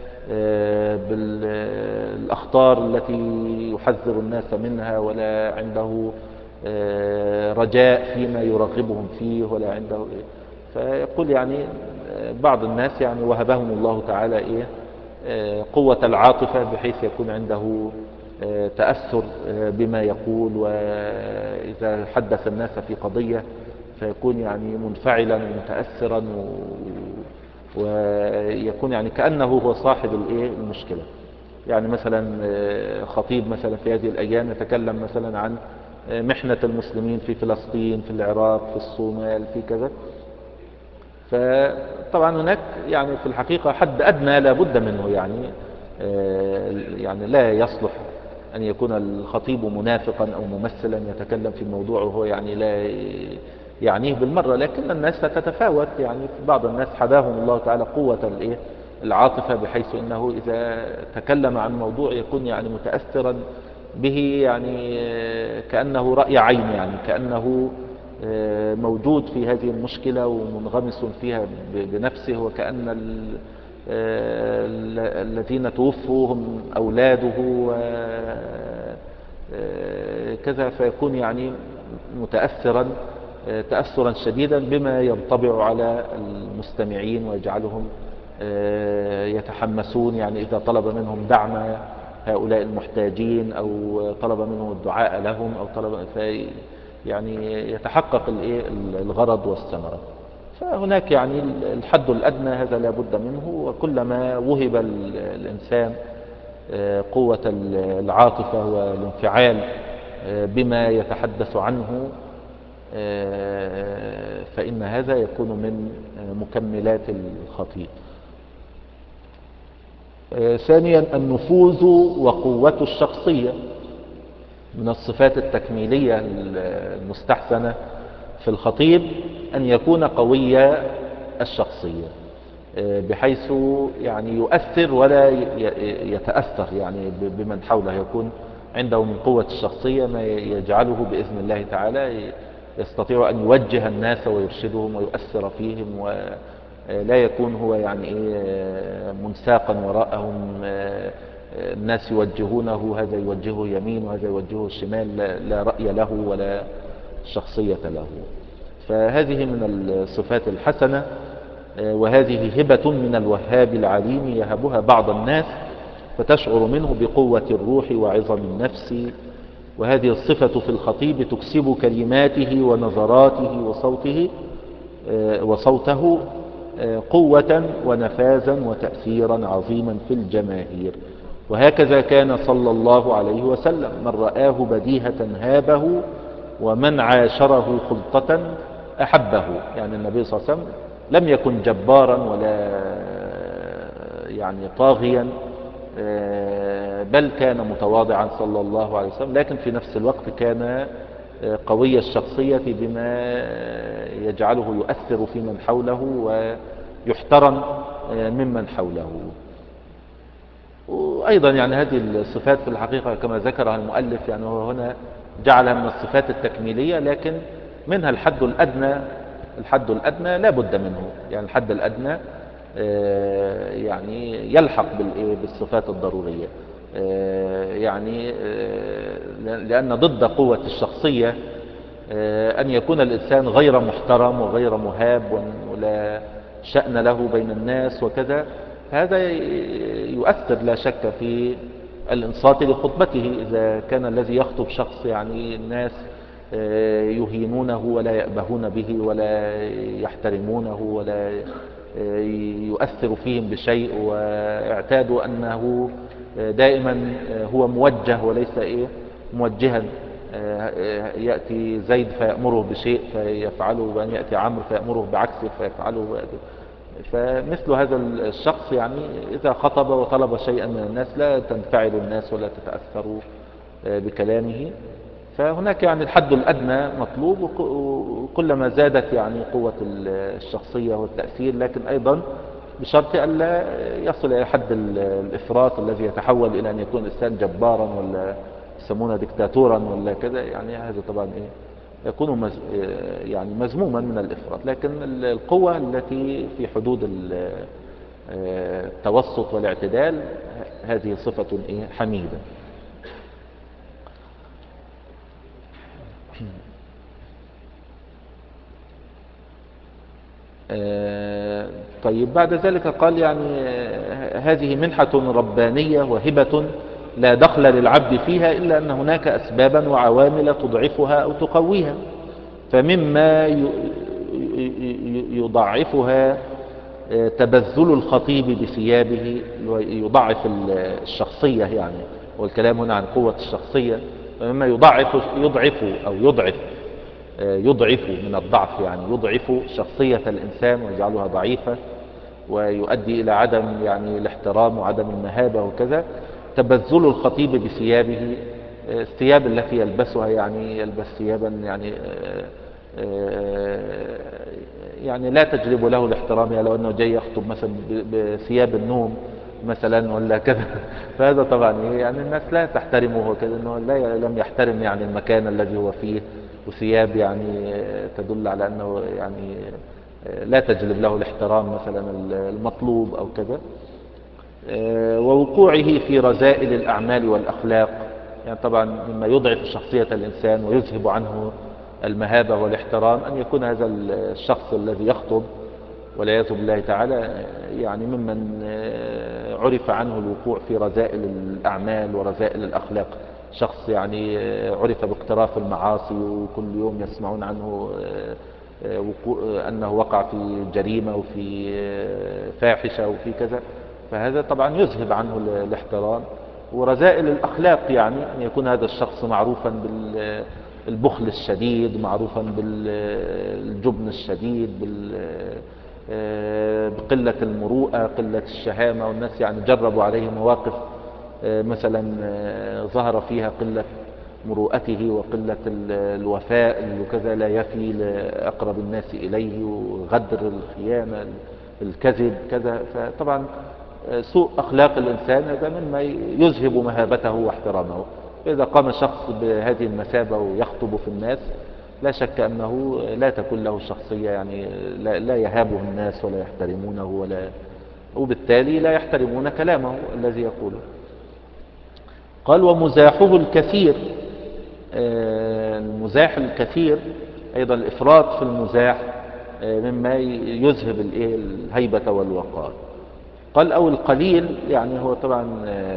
بالأخطار التي يحذر الناس منها، ولا عنده رجاء فيما يرغبهم فيه، ولا عنده فيقول يعني بعض الناس يعني وهبهم الله تعالى قوة العاطفة بحيث يكون عنده تأثر بما يقول، وإذا حدث الناس في قضية فيكون يعني منفعلا ومتأثرا ويكون يعني كأنه هو صاحب المشكلة. يعني مثلا خطيب مثلا في هذه الأيام يتكلم مثلا عن محنة المسلمين في فلسطين، في العراق، في الصومال، في كذا. فطبعا هناك يعني في الحقيقة حد أدنى لا بد منه، يعني يعني لا يصلح أن يكون الخطيب منافقا أو ممثلا يتكلم في موضوع وهو يعني لا يعنيه بالمرة. لكن الناس تتفاوت، يعني في بعض الناس حباهم الله تعالى قوة العاطفة بحيث أنه إذا تكلم عن موضوع يكون يعني متأثرا به يعني كأنه رأي عين، يعني كأنه موجود في هذه المشكلة ومنغمس فيها بنفسه، وكأن الذين توفوا هم أولاده كذا، فيكون يعني متأثرا تأثرا شديدا بما ينطبع على المستمعين ويجعلهم يتحمسون، يعني إذا طلب منهم دعم هؤلاء المحتاجين أو طلب منهم الدعاء لهم أو طلب يعني يتحقق الغرض والثمرة. فهناك يعني الحد الأدنى هذا لا بد منه، وكلما وهب الإنسان قوة العاطفة والانفعال بما يتحدث عنه فإن هذا يكون من مكملات الخطيب. ثانيا النفوذ وقوة الشخصية. من الصفات التكميلية المستحسنة في الخطيب أن يكون قوي الشخصية، بحيث يعني يؤثر ولا يتأثر يعني بمن حوله، يكون عنده من قوة الشخصية ما يجعله بإذن الله تعالى يستطيع أن يوجه الناس ويرشدهم ويؤثر فيهم، ولا يكون هو يعني منساقا وراءهم، الناس يوجهونه، هذا يوجهه يمين وهذا يوجهه شمال، لا رأي له ولا شخصية له. فهذه من الصفات الحسنة، وهذه هبة من الوهاب العليم يهبها بعض الناس فتشعر منه بقوة الروح وعظم النفس. وهذه الصفة في الخطيب تكسب كلماته ونظراته وصوته قوة ونفاذا وتأثيرا عظيما في الجماهير. وهكذا كان صلى الله عليه وسلم، من رآه بديهة هابه ومن عاشره خلطة أحبه. يعني النبي صلى الله عليه وسلم لم يكن جبارا ولا يعني طاغيا، بل كان متواضعا صلى الله عليه وسلم، لكن في نفس الوقت كان قوي الشخصية بما يجعله يؤثر في من حوله ويحترم ممن حوله. وأيضا يعني هذه الصفات في الحقيقة كما ذكرها المؤلف، يعني هو هنا جعلها من الصفات التكميلية، لكن منها الحد الأدنى. الحد الأدنى لا بد منه، يعني الحد الأدنى يعني يلحق بالصفات الضرورية، يعني لأن ضد قوة الشخصية أن يكون الإنسان غير محترم وغير مهاب ولا شأن له بين الناس وكذا. هذا يؤثر لا شك في الإنصات لخطبته. إذا كان الذي يخطب شخص يعني الناس يهينونه ولا يأبهون به ولا يحترمونه ولا يؤثر فيهم بشيء، واعتادوا أنه دائما هو موجه وليس موجها، يأتي زيد فيأمره بشيء فيفعله، وأن يأتي عمرو فيأمره بعكسه فيفعله. فمثل هذا الشخص يعني إذا خطب وطلب شيئا من الناس لا تنفعل الناس ولا تتأثروا بكلامه. فهناك يعني الحد الأدنى مطلوب، وكلما زادت يعني قوة الشخصية والتأثير، لكن أيضا بشرط ألا يصل إلى حد الإفراط الذي يتحول إلى أن يكون الإنسان جبارا ولا يسمونه دكتاتورا ولا كذا. يعني هذا طبعا يكون يعني مذموما من الإفراط، لكن القوة التي في حدود التوسط والاعتدال هذه صفة حميدة. طيب بعد ذلك قال يعني هذه منحة ربانية وهبة لا دخل للعبد فيها إلا أن هناك أسبابا وعوامل تضعفها أو تقويها. فمما يضعفها تبذل الخطيب بثيابه، يضعف الشخصية، يعني والكلام هنا عن قوة الشخصية. فمما يضعف من الضعف، يعني يضعف شخصية الإنسان ويجعلها ضعيفة ويؤدي إلى عدم يعني الاحترام وعدم المهابة وكذا. تبذل الخطيب بثيابه، الثياب التي يلبسها، يعني يلبس ثيابا يعني لا تجلب له الاحترام. يعني لو أنه جاي يخطب مثلا بثياب النوم مثلا ولا كذا. فهذا طبعا يعني الناس لا تحترمه وكذا، انه لا لم يحترم يعني المكان الذي هو فيه، وثياب يعني تدل على انه يعني لا تجلب له الاحترام مثلا المطلوب او كذا. ووقوعه في رذائل الأعمال والأخلاق، يعني طبعا مما يضعف شخصية الإنسان ويذهب عنه المهابة والاحترام أن يكون هذا الشخص الذي يخطب والعياذ بالله تعالى يعني ممن عرف عنه الوقوع في رذائل الأعمال ورذائل الأخلاق. شخص يعني عرف باقتراف المعاصي، وكل يوم يسمعون عنه أنه وقع في جريمة وفي فاحشة وفي كذا. فهذا طبعا يذهب عنه الاحترام. ورذائل الأخلاق يعني أن يكون هذا الشخص معروفا بالبخل الشديد، معروفا بالجبن الشديد، بقلة المروءة، قلة الشهامة. والناس يعني جربوا عليه مواقف مثلا ظهر فيها قلة مروءته وقلة الوفاء وكذا، لا يفي لأقرب الناس إليه، وغدر، الخيانة، الكذب كذا. فطبعا سوء أخلاق الإنسان هذا مما يذهب مهابته واحترامه. إذا قام شخص بهذه المثابة ويخطب في الناس لا شك أنه لا تكون له شخصية، يعني لا يهابه الناس ولا يحترمونه، وبالتالي لا يحترمون كلامه الذي يقوله. قال ومزاحه الكثير. المزاح الكثير أيضا الإفراط في المزاح مما يذهب الهيبة والوقار. قال أو القليل، يعني هو طبعا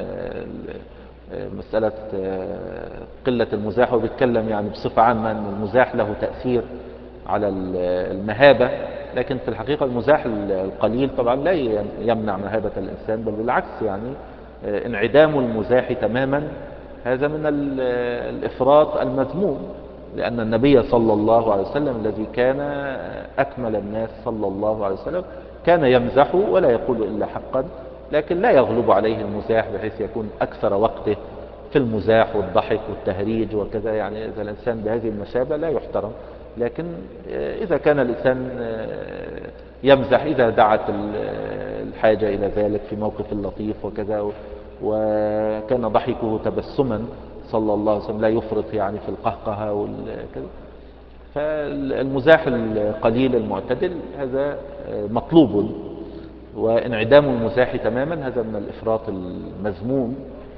مسألة قلة المزاح، وبيتكلم يعني بصفة عامة أن المزاح له تأثير على المهابة، لكن في الحقيقة المزاح القليل طبعا لا يمنع مهابة الإنسان، بل بالعكس يعني انعدام المزاح تماما هذا من الإفراط المذموم. لأن النبي صلى الله عليه وسلم الذي كان أكمل الناس صلى الله عليه وسلم كان يمزح ولا يقول إلا حقا، لكن لا يغلب عليه المزاح بحيث يكون أكثر وقته في المزاح والضحك والتهريج وكذا. يعني إذا الإنسان بهذه المثابة لا يحترم. لكن إذا كان الإنسان يمزح إذا دعت الحاجة إلى ذلك في موقف لطيف وكذا، وكان ضحكه تبسما صلى الله عليه وسلم لا يفرط يعني في القهقهة وكذا، فالمزاح القليل المعتدل هذا مطلوب. وانعدام المزاح تماما هذا من الإفراط المذموم.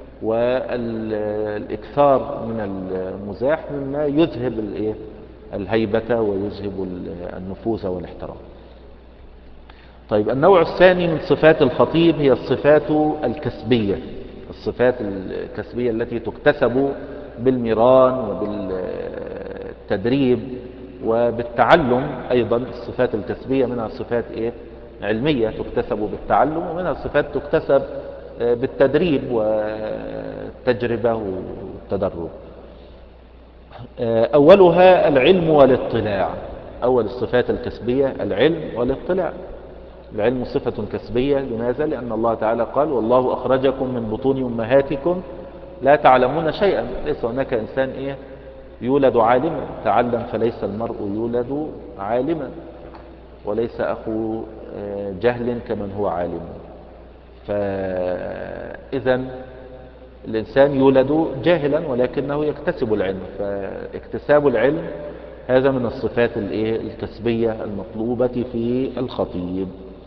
والإكثار من المزاح مما يذهب الهيبة ويذهب النفوذ والاحترام. طيب النوع الثاني من صفات الخطيب هي الصفات الكسبية. الصفات الكسبية التي تكتسب بالمران وبالتدريب وبالتعلم. أيضا الصفات الكسبية منها صفات علمية تكتسب بالتعلم، ومنها صفات تكتسب بالتدريب والتجربة والتدرب. أولها العلم والاطلاع. أول الصفات الكسبية العلم والاطلاع. العلم صفة كسبية. لماذا؟ لأن الله تعالى قال والله أخرجكم من بطون أمهاتكم لا تعلمون شيئا. ليس هناك إنسان يولد عالما. تعلم فليس المرء يولد عالما، وليس أخو جهل كمن هو عالم. فإذا الإنسان يولد جاهلا ولكنه يكتسب العلم. فاكتساب العلم هذا من الصفات الكسبية المطلوبة في الخطيب.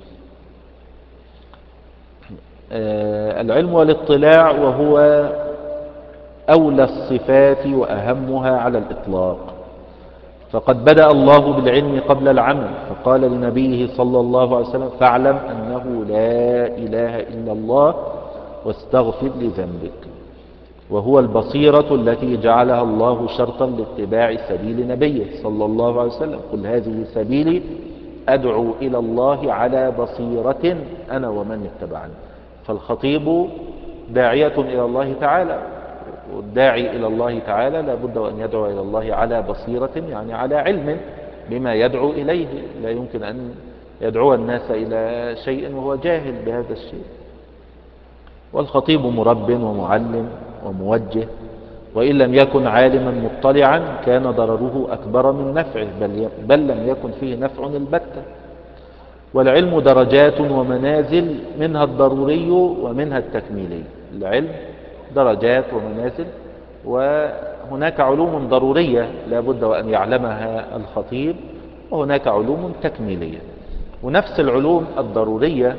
العلم والاطلاع وهو أولى الصفات وأهمها على الإطلاق. فقد بدأ الله بالعلم قبل العمل، فقال لنبيه صلى الله عليه وسلم فاعلم أنه لا إله إلا الله واستغفر لذنبك. وهو البصيرة التي جعلها الله شرطا لاتباع سبيل نبيه صلى الله عليه وسلم. قل هذه سبيلي أدعو إلى الله على بصيرة أنا ومن اتبعني. فالخطيب داعية إلى الله تعالى، والداعي إلى الله تعالى لا بد أن يدعو إلى الله على بصيرة، يعني على علم بما يدعو إليه. لا يمكن أن يدعو الناس إلى شيء وهو جاهل بهذا الشيء. والخطيب مرب ومعلم وموجه، وإن لم يكن عالما مطلعا كان ضرره أكبر من نفعه، بل لم يكن فيه نفع البتة. والعلم درجات ومنازل، منها الضروري ومنها التكميلي. العلم درجات ومنازل، وهناك علوم ضرورية لا بد وأن يعلمها الخطيب، وهناك علوم تكميلية. ونفس العلوم الضرورية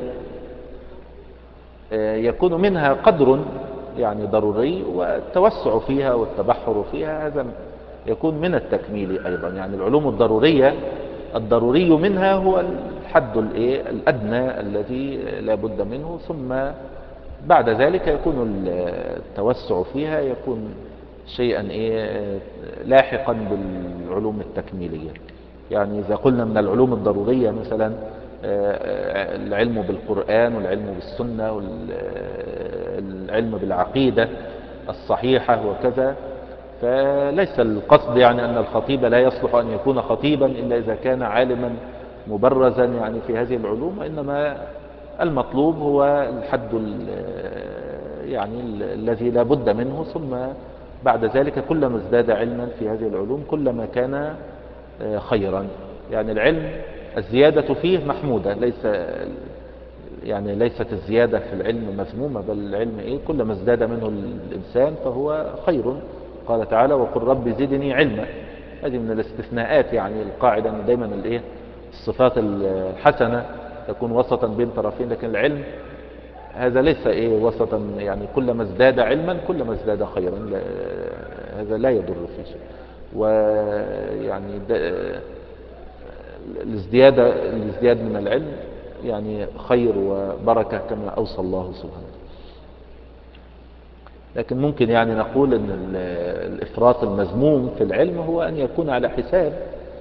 يكون منها قدر يعني ضروري، والتوسع فيها والتبحر فيها هذا يكون من التكميل أيضا. يعني العلوم الضرورية الضروري منها هو الحد الأدنى الذي لا بد منه، ثم بعد ذلك يكون التوسع فيها يكون شيئا لاحقا بالعلوم التكميلية. يعني إذا قلنا من العلوم الضرورية مثلا العلم بالقرآن والعلم بالسنة والعلم بالعقيدة الصحيحة وكذا، فليس القصد يعني أن الخطيب لا يصلح أن يكون خطيبا إلا إذا كان عالما مبرزا يعني في هذه العلوم، وإنما المطلوب هو الحد يعني الذي لا بد منه، ثم بعد ذلك كلما ازداد علما في هذه العلوم كلما كان خيرا. يعني العلم الزيادة فيه محمودة، ليست الزيادة في العلم مذمومة، بل العلم كلما ازداد منه الإنسان فهو خير. قال تعالى وقل رب زدني علما. هذه من الاستثناءات، يعني القاعدة أن دايما الصفات الحسنة تكون وسطا بين طرفين، لكن العلم هذا ليس وسطا، يعني كلما ازداد علما كلما ازداد خيرا، هذا لا يضر في شيء. ويعني الازدياد من العلم يعني خير وبركة كما أوصى الله سبحانه. لكن ممكن يعني نقول أن الإفراط المذموم في العلم هو أن يكون على حساب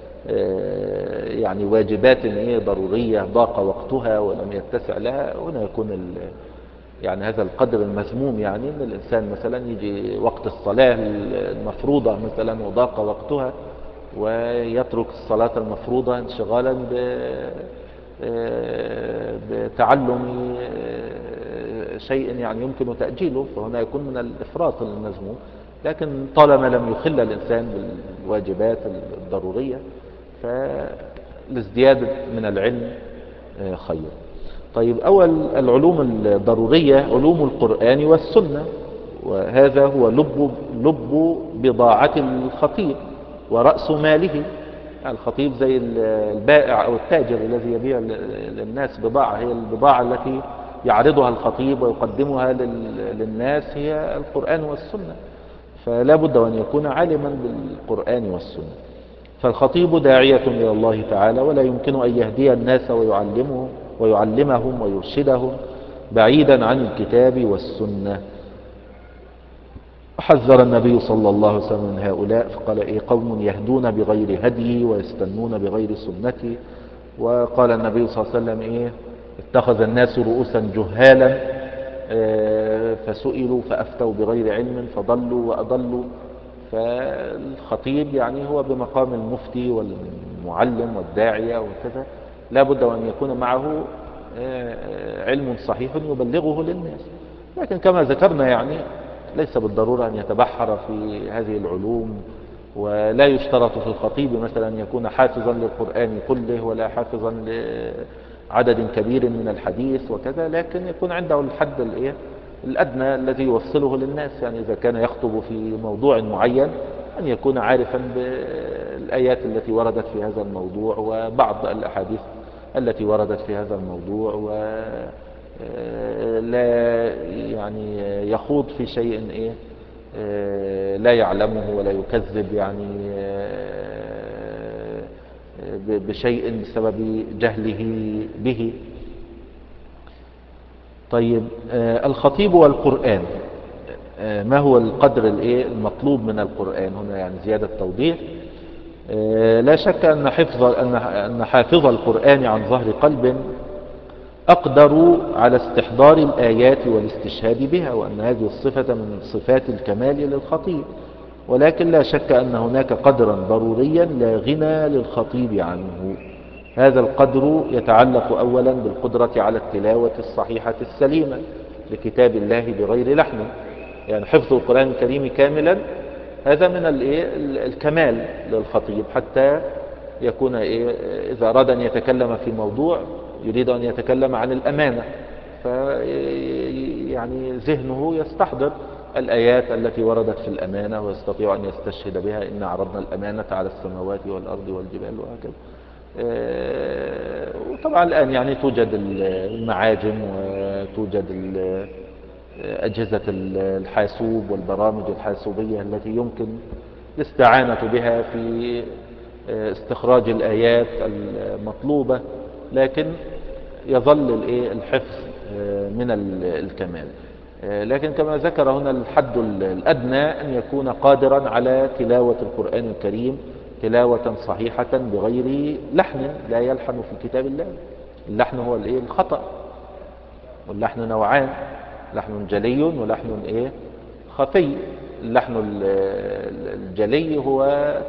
يعني واجبات ضرورية ضاق وقتها ولم يتسع لها. هنا يكون يعني هذا القدر المذموم، يعني أن الإنسان مثلا يجي وقت الصلاة المفروضة مثلا وضاق وقتها ويترك الصلاة المفروضة انشغالا بتعلم شيء يعني يمكن تأجيله، فهنا يكون من الإفراط المذموم. لكن طالما لم يخل الإنسان بالواجبات الضرورية فالازدياد من العلم خير. طيب، أول العلوم الضرورية علوم القرآن والسنة، وهذا هو لب بضاعة الخطيب ورأس ماله. الخطيب زي البائع أو التاجر الذي يبيع للناس بضاعة، هي البضاعة التي يعرضها الخطيب ويقدمها للناس هي القرآن والسنة، فلا بد أن يكون عالما بالقرآن والسنة. فالخطيب داعية إلى الله تعالى، ولا يمكن أن يهدي الناس ويعلمهم ويرشدهم بعيدا عن الكتاب والسنة. حذر النبي صلى الله عليه وسلم من هؤلاء فقال قوم يهدون بغير هدي ويستنون بغير سنتي. وقال النبي صلى الله عليه وسلم اتخذ الناس رؤوسا جهالا فسئلوا فأفتوا بغير علم فضلوا وأضلوا. فالخطيب يعني هو بمقام المفتي والمعلم والداعية وكذا، لا بد أن يكون معه علم صحيح يبلغه للناس. لكن كما ذكرنا يعني ليس بالضرورة أن يتبحر في هذه العلوم، ولا يشترط في الخطيب مثلا أن يكون حافظا للقرآن كله ولا حافظا لعدد كبير من الحديث وكذا، لكن يكون عنده الحد الأدنى الذي يوصله للناس. يعني إذا كان يخطب في موضوع معين أن يكون عارفا بالآيات التي وردت في هذا الموضوع وبعض الأحاديث التي وردت في هذا الموضوع، لا يعني يخوض في شيء لا يعلمه ولا يكذب يعني بشيء بسبب جهله به. طيب، الخطيب والقرآن، ما هو القدر المطلوب من القرآن هنا؟ يعني زيادة توضيح. لا شك أن حافظ القرآن عن ظهر قلب أقدر على استحضار الآيات والاستشهاد بها، وأن هذه الصفة من صفات الكمال للخطيب. ولكن لا شك أن هناك قدرا ضروريا لا غنى للخطيب عنه. هذا القدر يتعلق أولا بالقدرة على التلاوة الصحيحة السليمة لكتاب الله بغير لحن. يعني حفظ القرآن الكريم كاملا هذا من الكمال للخطيب، حتى يكون إذا أراد أن يتكلم في موضوع يريد أن يتكلم عن الأمانة، يعني ذهنه يستحضر الآيات التي وردت في الأمانة ويستطيع أن يستشهد بها: إن عرضنا الأمانة على السماوات والأرض والجبال وهكذا. وطبعا الآن يعني توجد المعاجم وتوجد أجهزة الحاسوب والبرامج الحاسوبية التي يمكن الاستعانة بها في استخراج الآيات المطلوبة، لكن يظل الحفظ من الكمال. لكن كما ذكر هنا الحد الأدنى أن يكون قادرا على تلاوة القرآن الكريم تلاوة صحيحة بغير لحن، لا يلحن في كتاب الله. اللحن هو الخطأ، واللحن نوعان: لحن جلي ولحن خفي. اللحن الجلي هو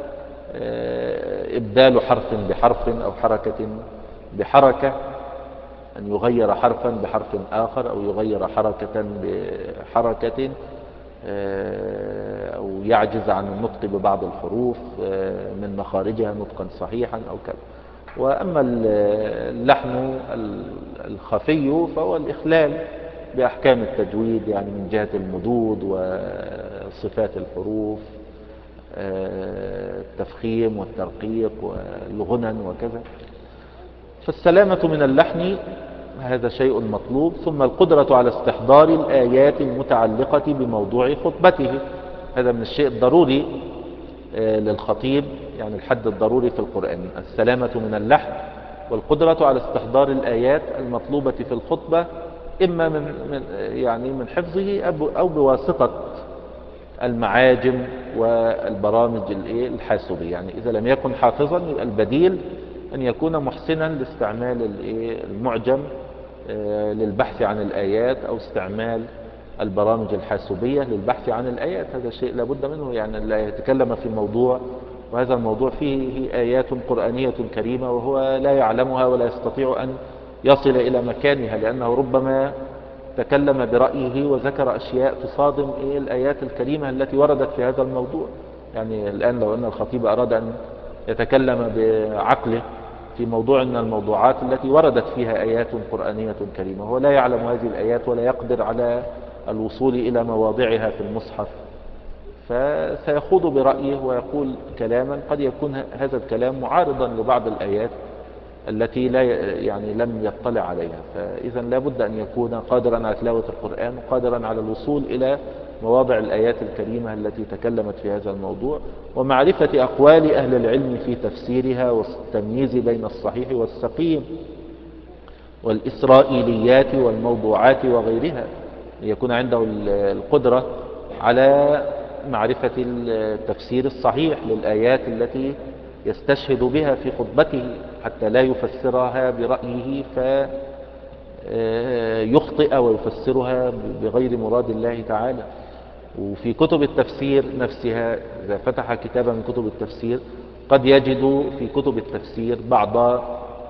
إبدال حرف بحرف أو حركة بحركة، أن يغير حرفا بحرف آخر أو يغير حركة بحركة، أو يعجز عن النطق ببعض الحروف من مخارجها نطقا صحيحا أو كذا. وأما اللحن الخفي فهو الإخلال بأحكام التجويد، يعني من جهة المدود وصفات الحروف، التفخيم والترقيق والغنن وكذا. فالسلامة من اللحن هذا شيء مطلوب. ثم القدرة على استحضار الآيات المتعلقة بموضوع خطبته، هذا من الشيء الضروري للخطيب، يعني الحد الضروري في القرآن: السلامة من اللحن والقدرة على استحضار الآيات المطلوبة في الخطبة، إما من حفظه أو بواسطة المعاجم والبرامج الحاسوبية. يعني إذا لم يكن حافظا يبقى البديل أن يكون محسنا لاستعمال المعجم للبحث عن الآيات، أو استعمال البرامج الحاسوبية للبحث عن الآيات. هذا شيء لابد منه، يعني لا يتكلم في موضوع وهذا الموضوع فيه آيات قرآنية كريمة وهو لا يعلمها ولا يستطيع أن يصل إلى مكانها، لأنه ربما تكلم برأيه وذكر أشياء تصادم الآيات الكريمة التي وردت في هذا الموضوع. يعني الآن لو أن الخطيب أراد أن يتكلم بعقله في موضوع من الموضوعات التي وردت فيها آيات قرآنية كريمة، هو لا يعلم هذه الآيات ولا يقدر على الوصول إلى مواضعها في المصحف، فسيخوض برأيه ويقول كلاما قد يكون هذا الكلام معارضا لبعض الآيات التي لا يعني لم يطلع عليها. فإذا لا بد أن يكون قادرا على تلاوة القرآن وقادرا على الوصول إلى مواضع الآيات الكريمة التي تكلمت في هذا الموضوع، ومعرفة أقوال أهل العلم في تفسيرها والتمييز بين الصحيح والسقيم والإسرائيليات والموضوعات وغيرها، ليكون عنده القدرة على معرفة التفسير الصحيح للآيات التي يستشهد بها في خطبته، حتى لا يفسرها برأيه فيخطئ ويفسرها بغير مراد الله تعالى. وفي كتب التفسير نفسها، إذا فتح كتابا من كتب التفسير قد يجد في كتب التفسير بعض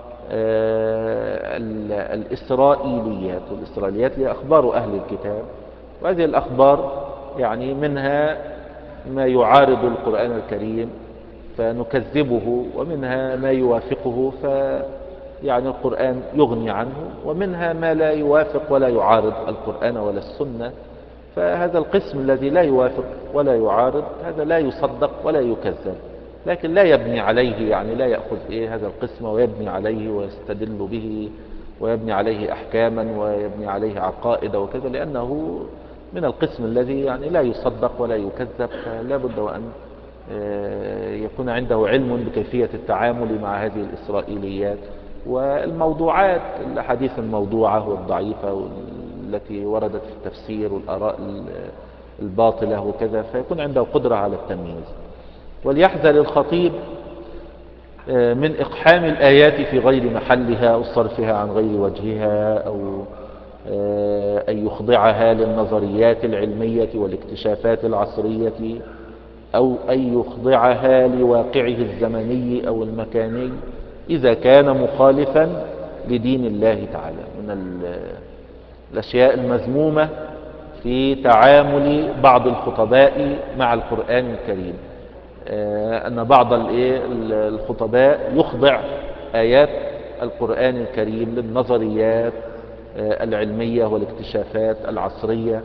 الإسرائيليات، والإسرائيليات هي أخبار أهل الكتاب، وهذه الأخبار يعني منها ما يعارض القرآن الكريم فنكذبه، ومنها ما يوافقه يعني القرآن يغني عنه، ومنها ما لا يوافق ولا يعارض القرآن ولا السنة. فهذا القسم الذي لا يوافق ولا يعارض هذا لا يصدق ولا يكذب، لكن لا يبني عليه، يعني لا يأخذ هذا القسم ويبني عليه ويستدل به ويبني عليه أحكاما ويبني عليه عقائد وكذا، لأنه من القسم الذي يعني لا يصدق ولا يكذب. فلا بد وأن يكون عنده علم بكيفية التعامل مع هذه الإسرائيليات والموضوعات، الأحاديث الموضوعة والضعيفة التي وردت في التفسير والآراء الباطلة وكذا، فيكون عنده قدرة على التمييز. وليحذر الخطيب من إقحام الآيات في غير محلها أو صرفها عن غير وجهها، أو أن يخضعها للنظريات العلمية والاكتشافات العصرية، أو أن يخضعها لواقعه الزمني أو المكاني إذا كان مخالفا لدين الله تعالى. من الأشياء المذمومة في تعامل بعض الخطباء مع القرآن الكريم أن بعض الخطباء يخضع آيات القرآن الكريم للنظريات العلمية والاكتشافات العصرية،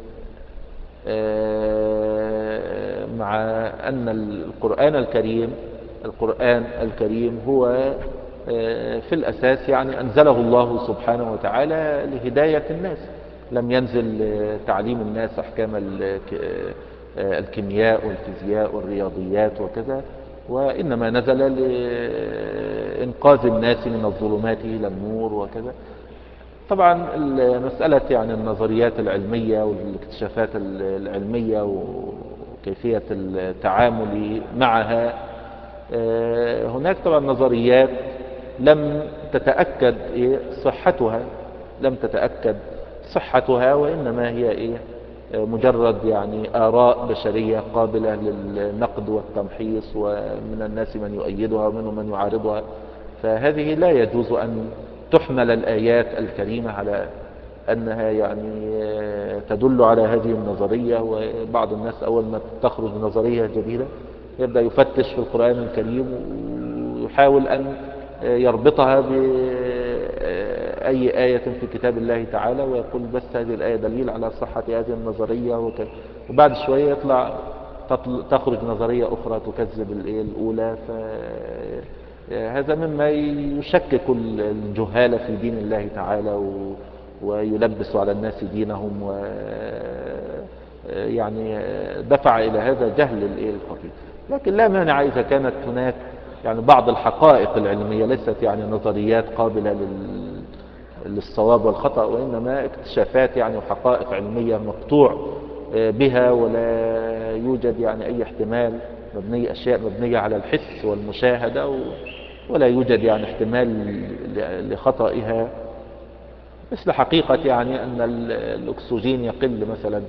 مع أن القرآن الكريم هو في الأساس يعني أنزله الله سبحانه وتعالى لهداية الناس. لم ينزل تعليم الناس أحكام الكيمياء والفيزياء والرياضيات وكذا، وإنما نزل لإنقاذ الناس من الظلمات إلى النور وكذا. طبعا مسألة يعني النظريات العلمية والاكتشافات العلمية وكيفية التعامل معها، هناك طبعا نظريات لم تتأكد صحتها، وإنما هي مجرد يعني آراء بشرية قابلة للنقد والتمحيص، ومن الناس من يؤيدها ومنهم من يعارضها. فهذه لا يجوز أن تحمل الآيات الكريمة على أنها يعني تدل على هذه النظرية. وبعض الناس أول ما تخرج نظرية جديدة يبدأ يفتش في القرآن الكريم ويحاول أن يربطها بأي آية في كتاب الله تعالى، ويقول بس هذه الآية دليل على صحة هذه النظرية وكذا. وبعد شوية تخرج نظرية أخرى تكذب الأولى. فهذا مما يشكك الجهال في دين الله تعالى ويلبس على الناس دينهم، يعني دفع إلى هذا جهل الخطير. لكن لا مانع إذا كانت هناك يعني بعض الحقائق العلمية ليست يعني نظريات قابلة للصواب والخطأ، وإنما اكتشافات يعني وحقائق علمية مقطوع بها، ولا يوجد يعني أي احتمال، أشياء مبنية على الحس والمشاهدة، ولا يوجد يعني احتمال لخطئها. مثل حقيقة يعني أن الأكسجين يقل مثلا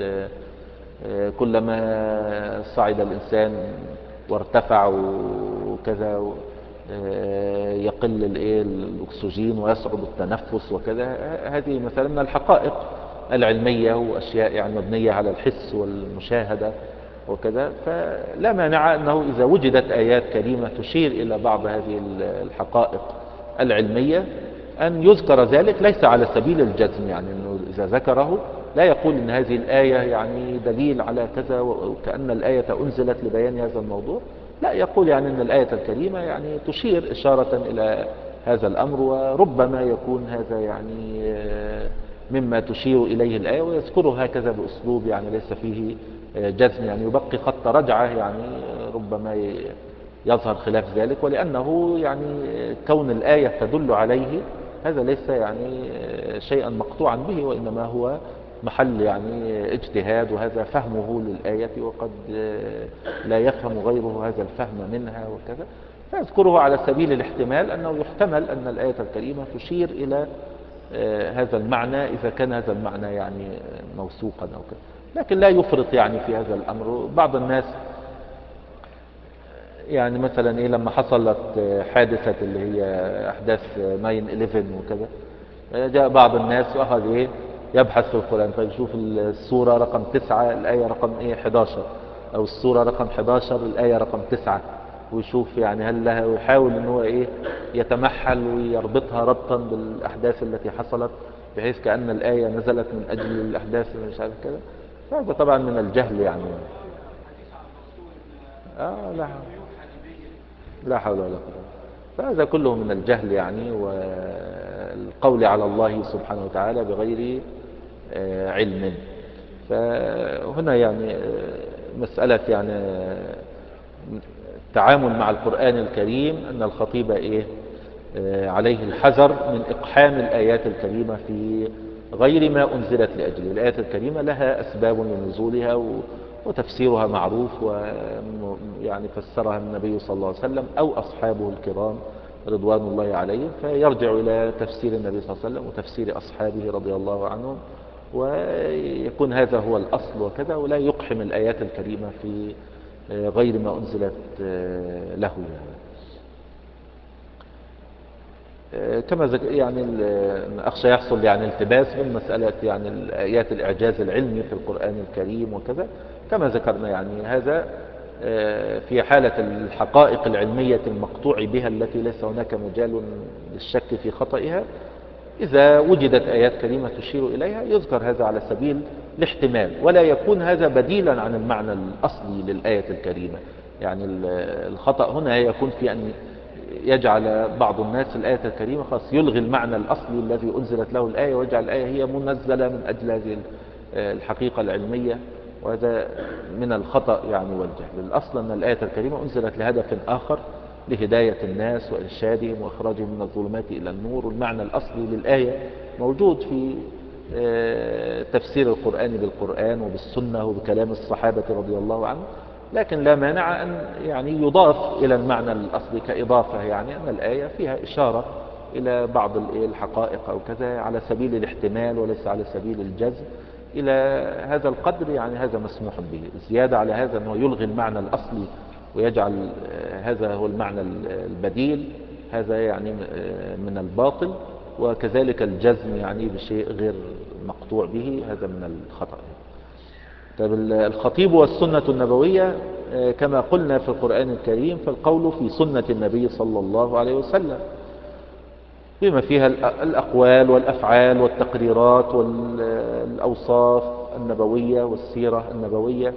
كلما صعد الإنسان وارتفع وكذا، يقل الأكسجين ويصعب التنفس وكذا. هذه مثلا من الحقائق العلمية، وأشياء يعني مبنية على الحس والمشاهدة وكذا. فلا مانع أنه إذا وجدت آيات كريمة تشير إلى بعض هذه الحقائق العلمية أن يذكر ذلك، ليس على سبيل الجزم، يعني أنه إذا ذكره لا يقول أن هذه الآية يعني دليل على كذا وكأن الآية أنزلت لبيان هذا الموضوع. لا، يقول يعني أن الآية الكريمة يعني تشير إشارة إلى هذا الأمر، وربما يكون هذا يعني مما تشير إليه الآية، ويذكره هكذا بأسلوب يعني ليس فيه جزم، يعني يبقي خط رجعة، يعني ربما يظهر خلاف ذلك. ولأنه يعني كون الآية تدل عليه هذا ليس يعني شيئا مقطوعا به، وإنما هو محل يعني اجتهاد، وهذا فهمه للآية، وقد لا يفهم غيره هذا الفهم منها وكذا. فأذكره على سبيل الاحتمال، أنه يحتمل أن الآية الكريمة تشير إلى هذا المعنى إذا كان هذا المعنى يعني موثوقا أو كذا. لكن لا يفرط يعني في هذا الأمر. بعض الناس يعني مثلا لما حصلت حادثة اللي هي أحداث 9/11 وكذا، جاء بعض الناس وأخذ يبحث في القرآن، فيشوف السورة رقم 9 الآية رقم 11، أو السورة رقم 11 الآية رقم 9، ويشوف يعني هل لها، ويحاول ان هو يتمحل ويربطها ربطا بالأحداث التي حصلت، بحيث كأن الآية نزلت من أجل الأحداث اللي مش عارف كده. فهذا طبعا من الجهل يعني. لا، لا حول ولا قوة. فهذا كله من الجهل يعني، والقول على الله سبحانه وتعالى بغير علم. فهنا يعني مسألة يعني التعامل مع القرآن الكريم، أن الخطيب عليه الحذر من إقحام الآيات الكريمة في غير ما أنزلت لأجله. الآيات الكريمة لها أسباب لنزولها، وتفسيرها معروف، ويعني فسرها النبي صلى الله عليه وسلم أو أصحابه الكرام رضوان الله عليهم، فيرجع إلى تفسير النبي صلى الله عليه وسلم وتفسير أصحابه رضي الله عنهم، ويكون هذا هو الأصل وكذا، ولا يقحم الآيات الكريمة في غير ما أنزلت له يعني. كما يعني أخشى يحصل يعني التباس من مسألة يعني الآيات الإعجاز العلمي في القرآن الكريم وكذا. كما ذكرنا يعني هذا في حالة الحقائق العلمية المقطوع بها التي ليس هناك مجال للشك في خطئها، إذا وجدت آيات كريمة تشير إليها يذكر هذا على سبيل الاحتمال، ولا يكون هذا بديلا عن المعنى الأصلي للآية الكريمة. يعني الخطأ هنا يكون في أن يجعل بعض الناس الآية الكريمة خاص يلغي المعنى الأصلي الذي أنزلت له الآية، ويجعل الآية هي منزلة من أجل هذه الحقيقة العلمية، وهذا من الخطأ يعني والجهل. الأصل أن الآية الكريمة أنزلت لهدف آخر، لهداية الناس وإرشادهم وإخراجهم من الظلمات إلى النور، والمعنى الأصلي للآية موجود في تفسير القرآن بالقرآن وبالسنة وبكلام الصحابة رضي الله عنهم. لكن لا مانع أن يعني يضاف إلى المعنى الأصلي كإضافة، يعني أن الآية فيها إشارة إلى بعض الحقائق أو كذا على سبيل الاحتمال وليس على سبيل الجزم. إلى هذا القدر يعني هذا مسموح به. الزيادة على هذا أنه يلغي المعنى الأصلي ويجعل هذا هو المعنى البديل، هذا يعني من الباطل. وكذلك الجزم يعني بشيء غير مقطوع به، هذا من الخطأ. طيب الخطيب والسنة النبوية كما قلنا في القرآن الكريم، فالقول في سنة النبي صلى الله عليه وسلم بما فيها الأقوال والأفعال والتقريرات والأوصاف النبوية والسيرة النبوية.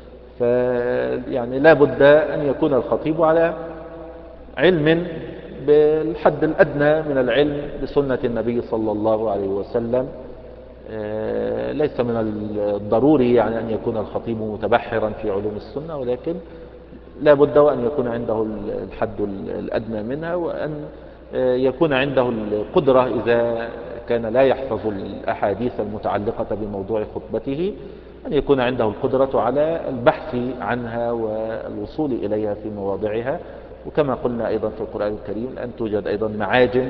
فيعني لا بد أن يكون الخطيب على علم بالحد الأدنى من العلم بسنة النبي صلى الله عليه وسلم. ليس من الضروري يعني أن يكون الخطيب متبحرا في علوم السنة، ولكن لا بد وأن يكون عنده الحد الأدنى منها، وأن يكون عنده القدرة إذا كان لا يحفظ الأحاديث المتعلقة بموضوع خطبته، أن يكون عنده القدرة على البحث عنها والوصول إليها في مواضعها. وكما قلنا أيضا في القرآن الكريم أن توجد أيضا معاجم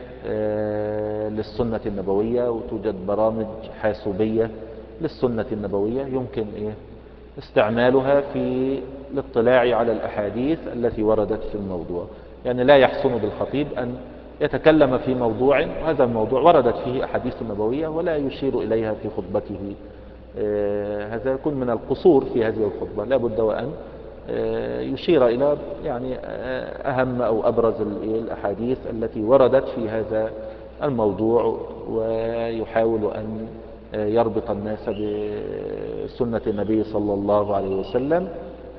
للسنة النبوية، وتوجد برامج حاسوبية للسنة النبوية يمكن استعمالها في الاطلاع على الأحاديث التي وردت في الموضوع. يعني لا يحسن بالخطيب أن يتكلم في موضوع وهذا الموضوع وردت فيه أحاديث نبوية ولا يشير إليها في خطبته. هذا يكون من القصور في هذه الخطبة. لا بد وأن يشير إلى يعني أهم أو أبرز الأحاديث التي وردت في هذا الموضوع، ويحاول أن يربط الناس بسنة النبي صلى الله عليه وسلم.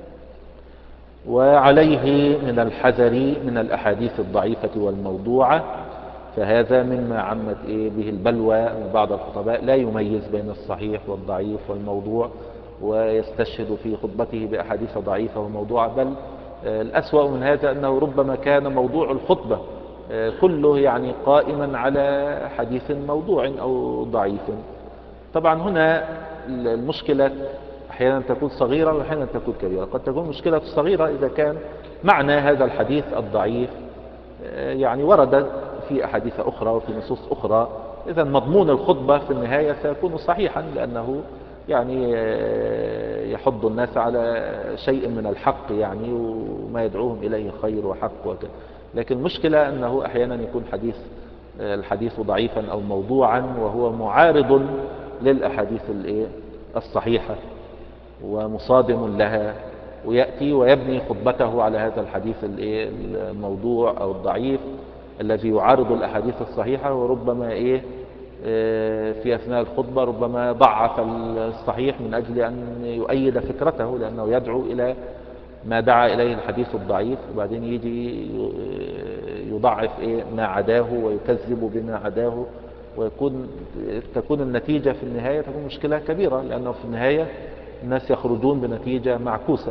وعليه من الحذر من الأحاديث الضعيفة والموضوعة، فهذا مما عمت به البلوى أن بعض الخطباء لا يميز بين الصحيح والضعيف والموضوع، ويستشهد في خطبته بأحاديث ضعيفة وموضوعة. بل الأسوأ من هذا أنه ربما كان موضوع الخطبة كله يعني قائما على حديث موضوع أو ضعيف. طبعا هنا المشكلة أحيانا تكون صغيرة وأحيانا تكون كبيرة. قد تكون مشكلة صغيرة إذا كان معنى هذا الحديث الضعيف يعني ورد في أحاديث أخرى وفي نصوص أخرى، إذا مضمون الخطبة في النهاية سيكون صحيحا، لأنه يعني يحض الناس على شيء من الحق يعني وما يدعوهم إليه خير وحق وكذا. لكن المشكلة أنه أحيانا يكون الحديث ضعيفا أو موضوعا وهو معارض للأحاديث الصحيحة ومصادم لها، ويأتي ويبني خطبته على هذا الحديث الموضوع أو الضعيف الذي يعارض الأحاديث الصحيحة. وربما في أثناء الخطبة ربما ضعف الصحيح من أجل أن يؤيد فكرته، لأنه يدعو إلى ما دعا إليه الحديث الضعيف، وبعدين يجي يضعف ما عداه ويكذب بما عداه، تكون النتيجة في النهاية تكون مشكلة كبيرة، لأنه في النهاية الناس يخرجون بنتيجة معكوسة،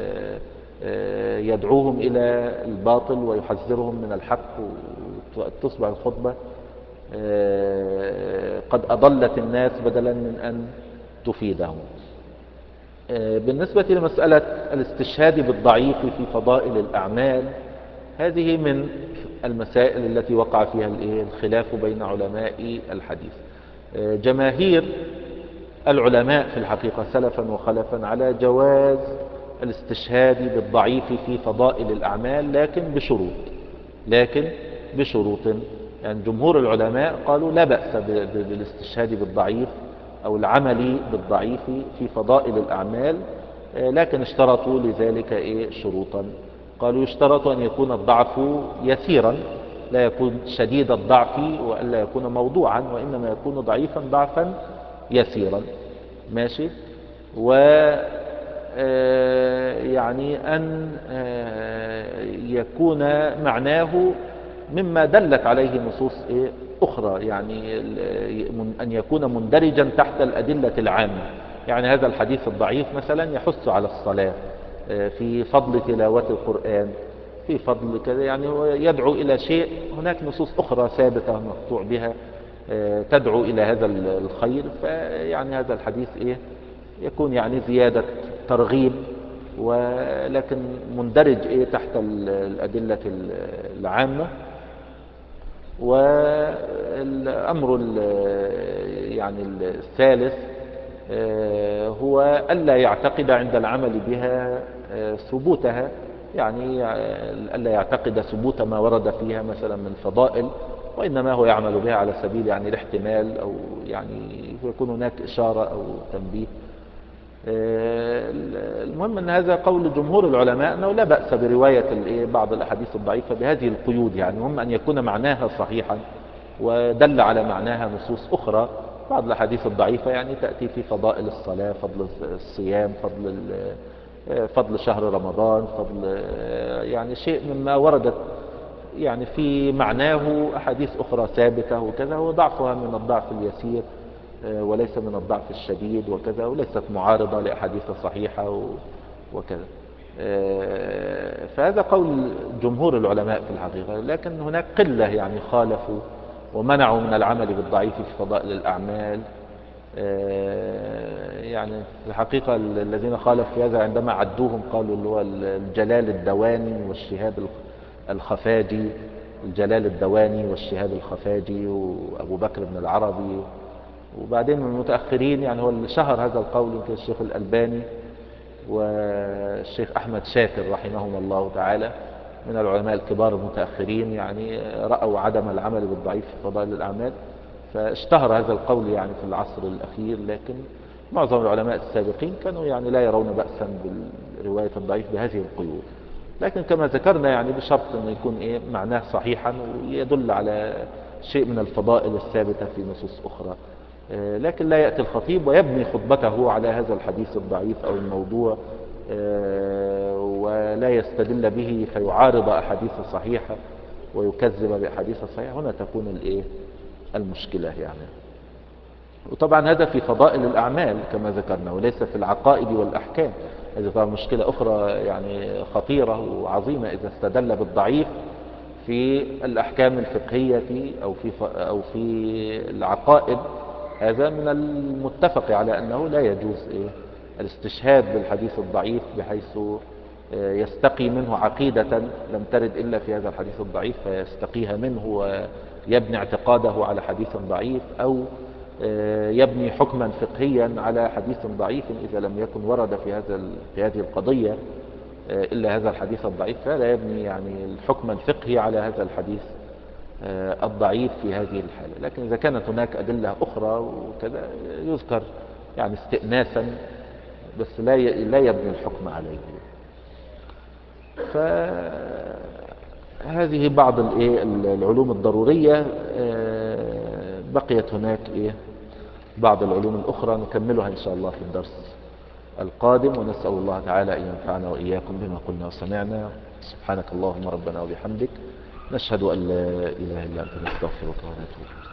يدعوهم إلى الباطل ويحذرهم من الحق، وتصبح الخطبة قد أضلت الناس بدلا من أن تفيدهم. بالنسبة لمسألة الاستشهاد بالضعيف في فضائل الأعمال، هذه من المسائل التي وقع فيها الخلاف بين علماء الحديث. جماهير العلماء في الحقيقة سلفا وخلفا على جواز الاستشهاد بالضعيف في فضائل الأعمال، لكن بشروط. يعني جمهور العلماء قالوا لا بأس بالاستشهاد بالضعيف أو العمل بالضعيف في فضائل الأعمال، لكن اشترطوا لذلك شروطا. قالوا يشترط أن يكون الضعف يسيرا، لا يكون شديد الضعف وألا يكون موضوعا، وإنما يكون ضعيفا ضعفا يسيرا. ماشي. و يعني أن يكون معناه مما دلت عليه نصوص أخرى، يعني أن يكون مندرجا تحت الأدلة العامة. يعني هذا الحديث الضعيف مثلا يحث على الصلاة، في فضل تلاوة القرآن، في فضل كذا، يعني هو يدعو إلى شيء. هناك نصوص أخرى ثابتة مقطوع بها تدعو إلى هذا الخير، فيعني هذا الحديث يكون يعني زيادة ترغيب، ولكن مندرج تحت الأدلة العامة. والأمر يعني الثالث هو ألا يعتقد عند العمل بها ثبوتها، يعني ألا يعتقد ثبوت ما ورد فيها مثلا من فضائل، وإنما هو يعمل بها على سبيل يعني الاحتمال، أو يعني يكون هناك إشارة أو تنبيه. المهم أن هذا قول جمهور العلماء أنه لا بأس برواية بعض الأحاديث الضعيفة بهذه القيود، يعني هم أن يكون معناها صحيحا ودل على معناها نصوص أخرى. بعض الأحاديث الضعيفة يعني تأتي في فضائل الصلاة، فضل الصيام، فضل شهر رمضان، فضل يعني شيء مما وردت يعني في معناه أحاديث أخرى ثابتة وكذا، وضعفها من الضعف اليسير وليس من الضعف الشديد وكذا، وليست معارضة لأحاديث صحيحة وكذا. فهذا قول جمهور العلماء في الحقيقة، لكن هناك قلة يعني خالفوا ومنعوا من العمل بالضعيف في فضائل الأعمال. يعني في الحقيقة الذين خالفوا في هذا عندما عدوهم قالوا اللي هو الجلال الدواني والشهاب الخفاجي، الجلال الدواني والشهاب الخفاجي وأبو بكر بن العربي. وبعدين من المتأخرين يعني هو اللي شهر هذا القول يمكن الشيخ الألباني والشيخ أحمد شاكر رحمهم الله تعالى، من العلماء الكبار المتأخرين، يعني رأوا عدم العمل بالضعيف في فضائل الأعمال، فاشتهر هذا القول يعني في العصر الأخير. لكن معظم العلماء السابقين كانوا يعني لا يرون بأسا بالرواية الضعيف بهذه القيود، لكن كما ذكرنا يعني بشرط أن يكون معناه صحيحا ويدل على شيء من الفضائل الثابتة في نصوص أخرى. لكن لا يأتي الخطيب ويبني خطبته على هذا الحديث الضعيف أو الموضوع، ولا يستدل به فيعارض أحاديث صحيحة ويكذب بأحاديث صحيحة. هنا تكون المشكلة يعني. وطبعا هذا في فضائل الأعمال كما ذكرنا، وليس في العقائد والأحكام. هذه طبعا مشكلة أخرى يعني خطيرة وعظيمة إذا استدل بالضعيف في الأحكام الفقهية أو في العقائد. هذا من المتفق على أنه لا يجوز الاستشهاد بالحديث الضعيف بحيث يستقي منه عقيدة لم ترد إلا في هذا الحديث الضعيف، فيستقيها منه ويبني اعتقاده على حديث ضعيف، أو يبني حكما فقهيا على حديث ضعيف إذا لم يكن ورد في هذه القضية إلا هذا الحديث الضعيف، فلا يبني يعني الحكم الفقهي على هذا الحديث الضعيف في هذه الحالة. لكن إذا كانت هناك أدلة أخرى وكذا يذكر يعني استئناسا، بس لا يبني الحكم عليه. فهذه بعض العلوم الضرورية. بقيت هناك بعض العلوم الأخرى نكملها إن شاء الله في الدرس القادم، ونسأل الله تعالى أن ينفعنا وإياكم بما قلنا وسمعنا. سبحانك اللهم ربنا وبحمدك، نشهد أن لا إله إلا أنت، نستغفرك ونتوب إليك.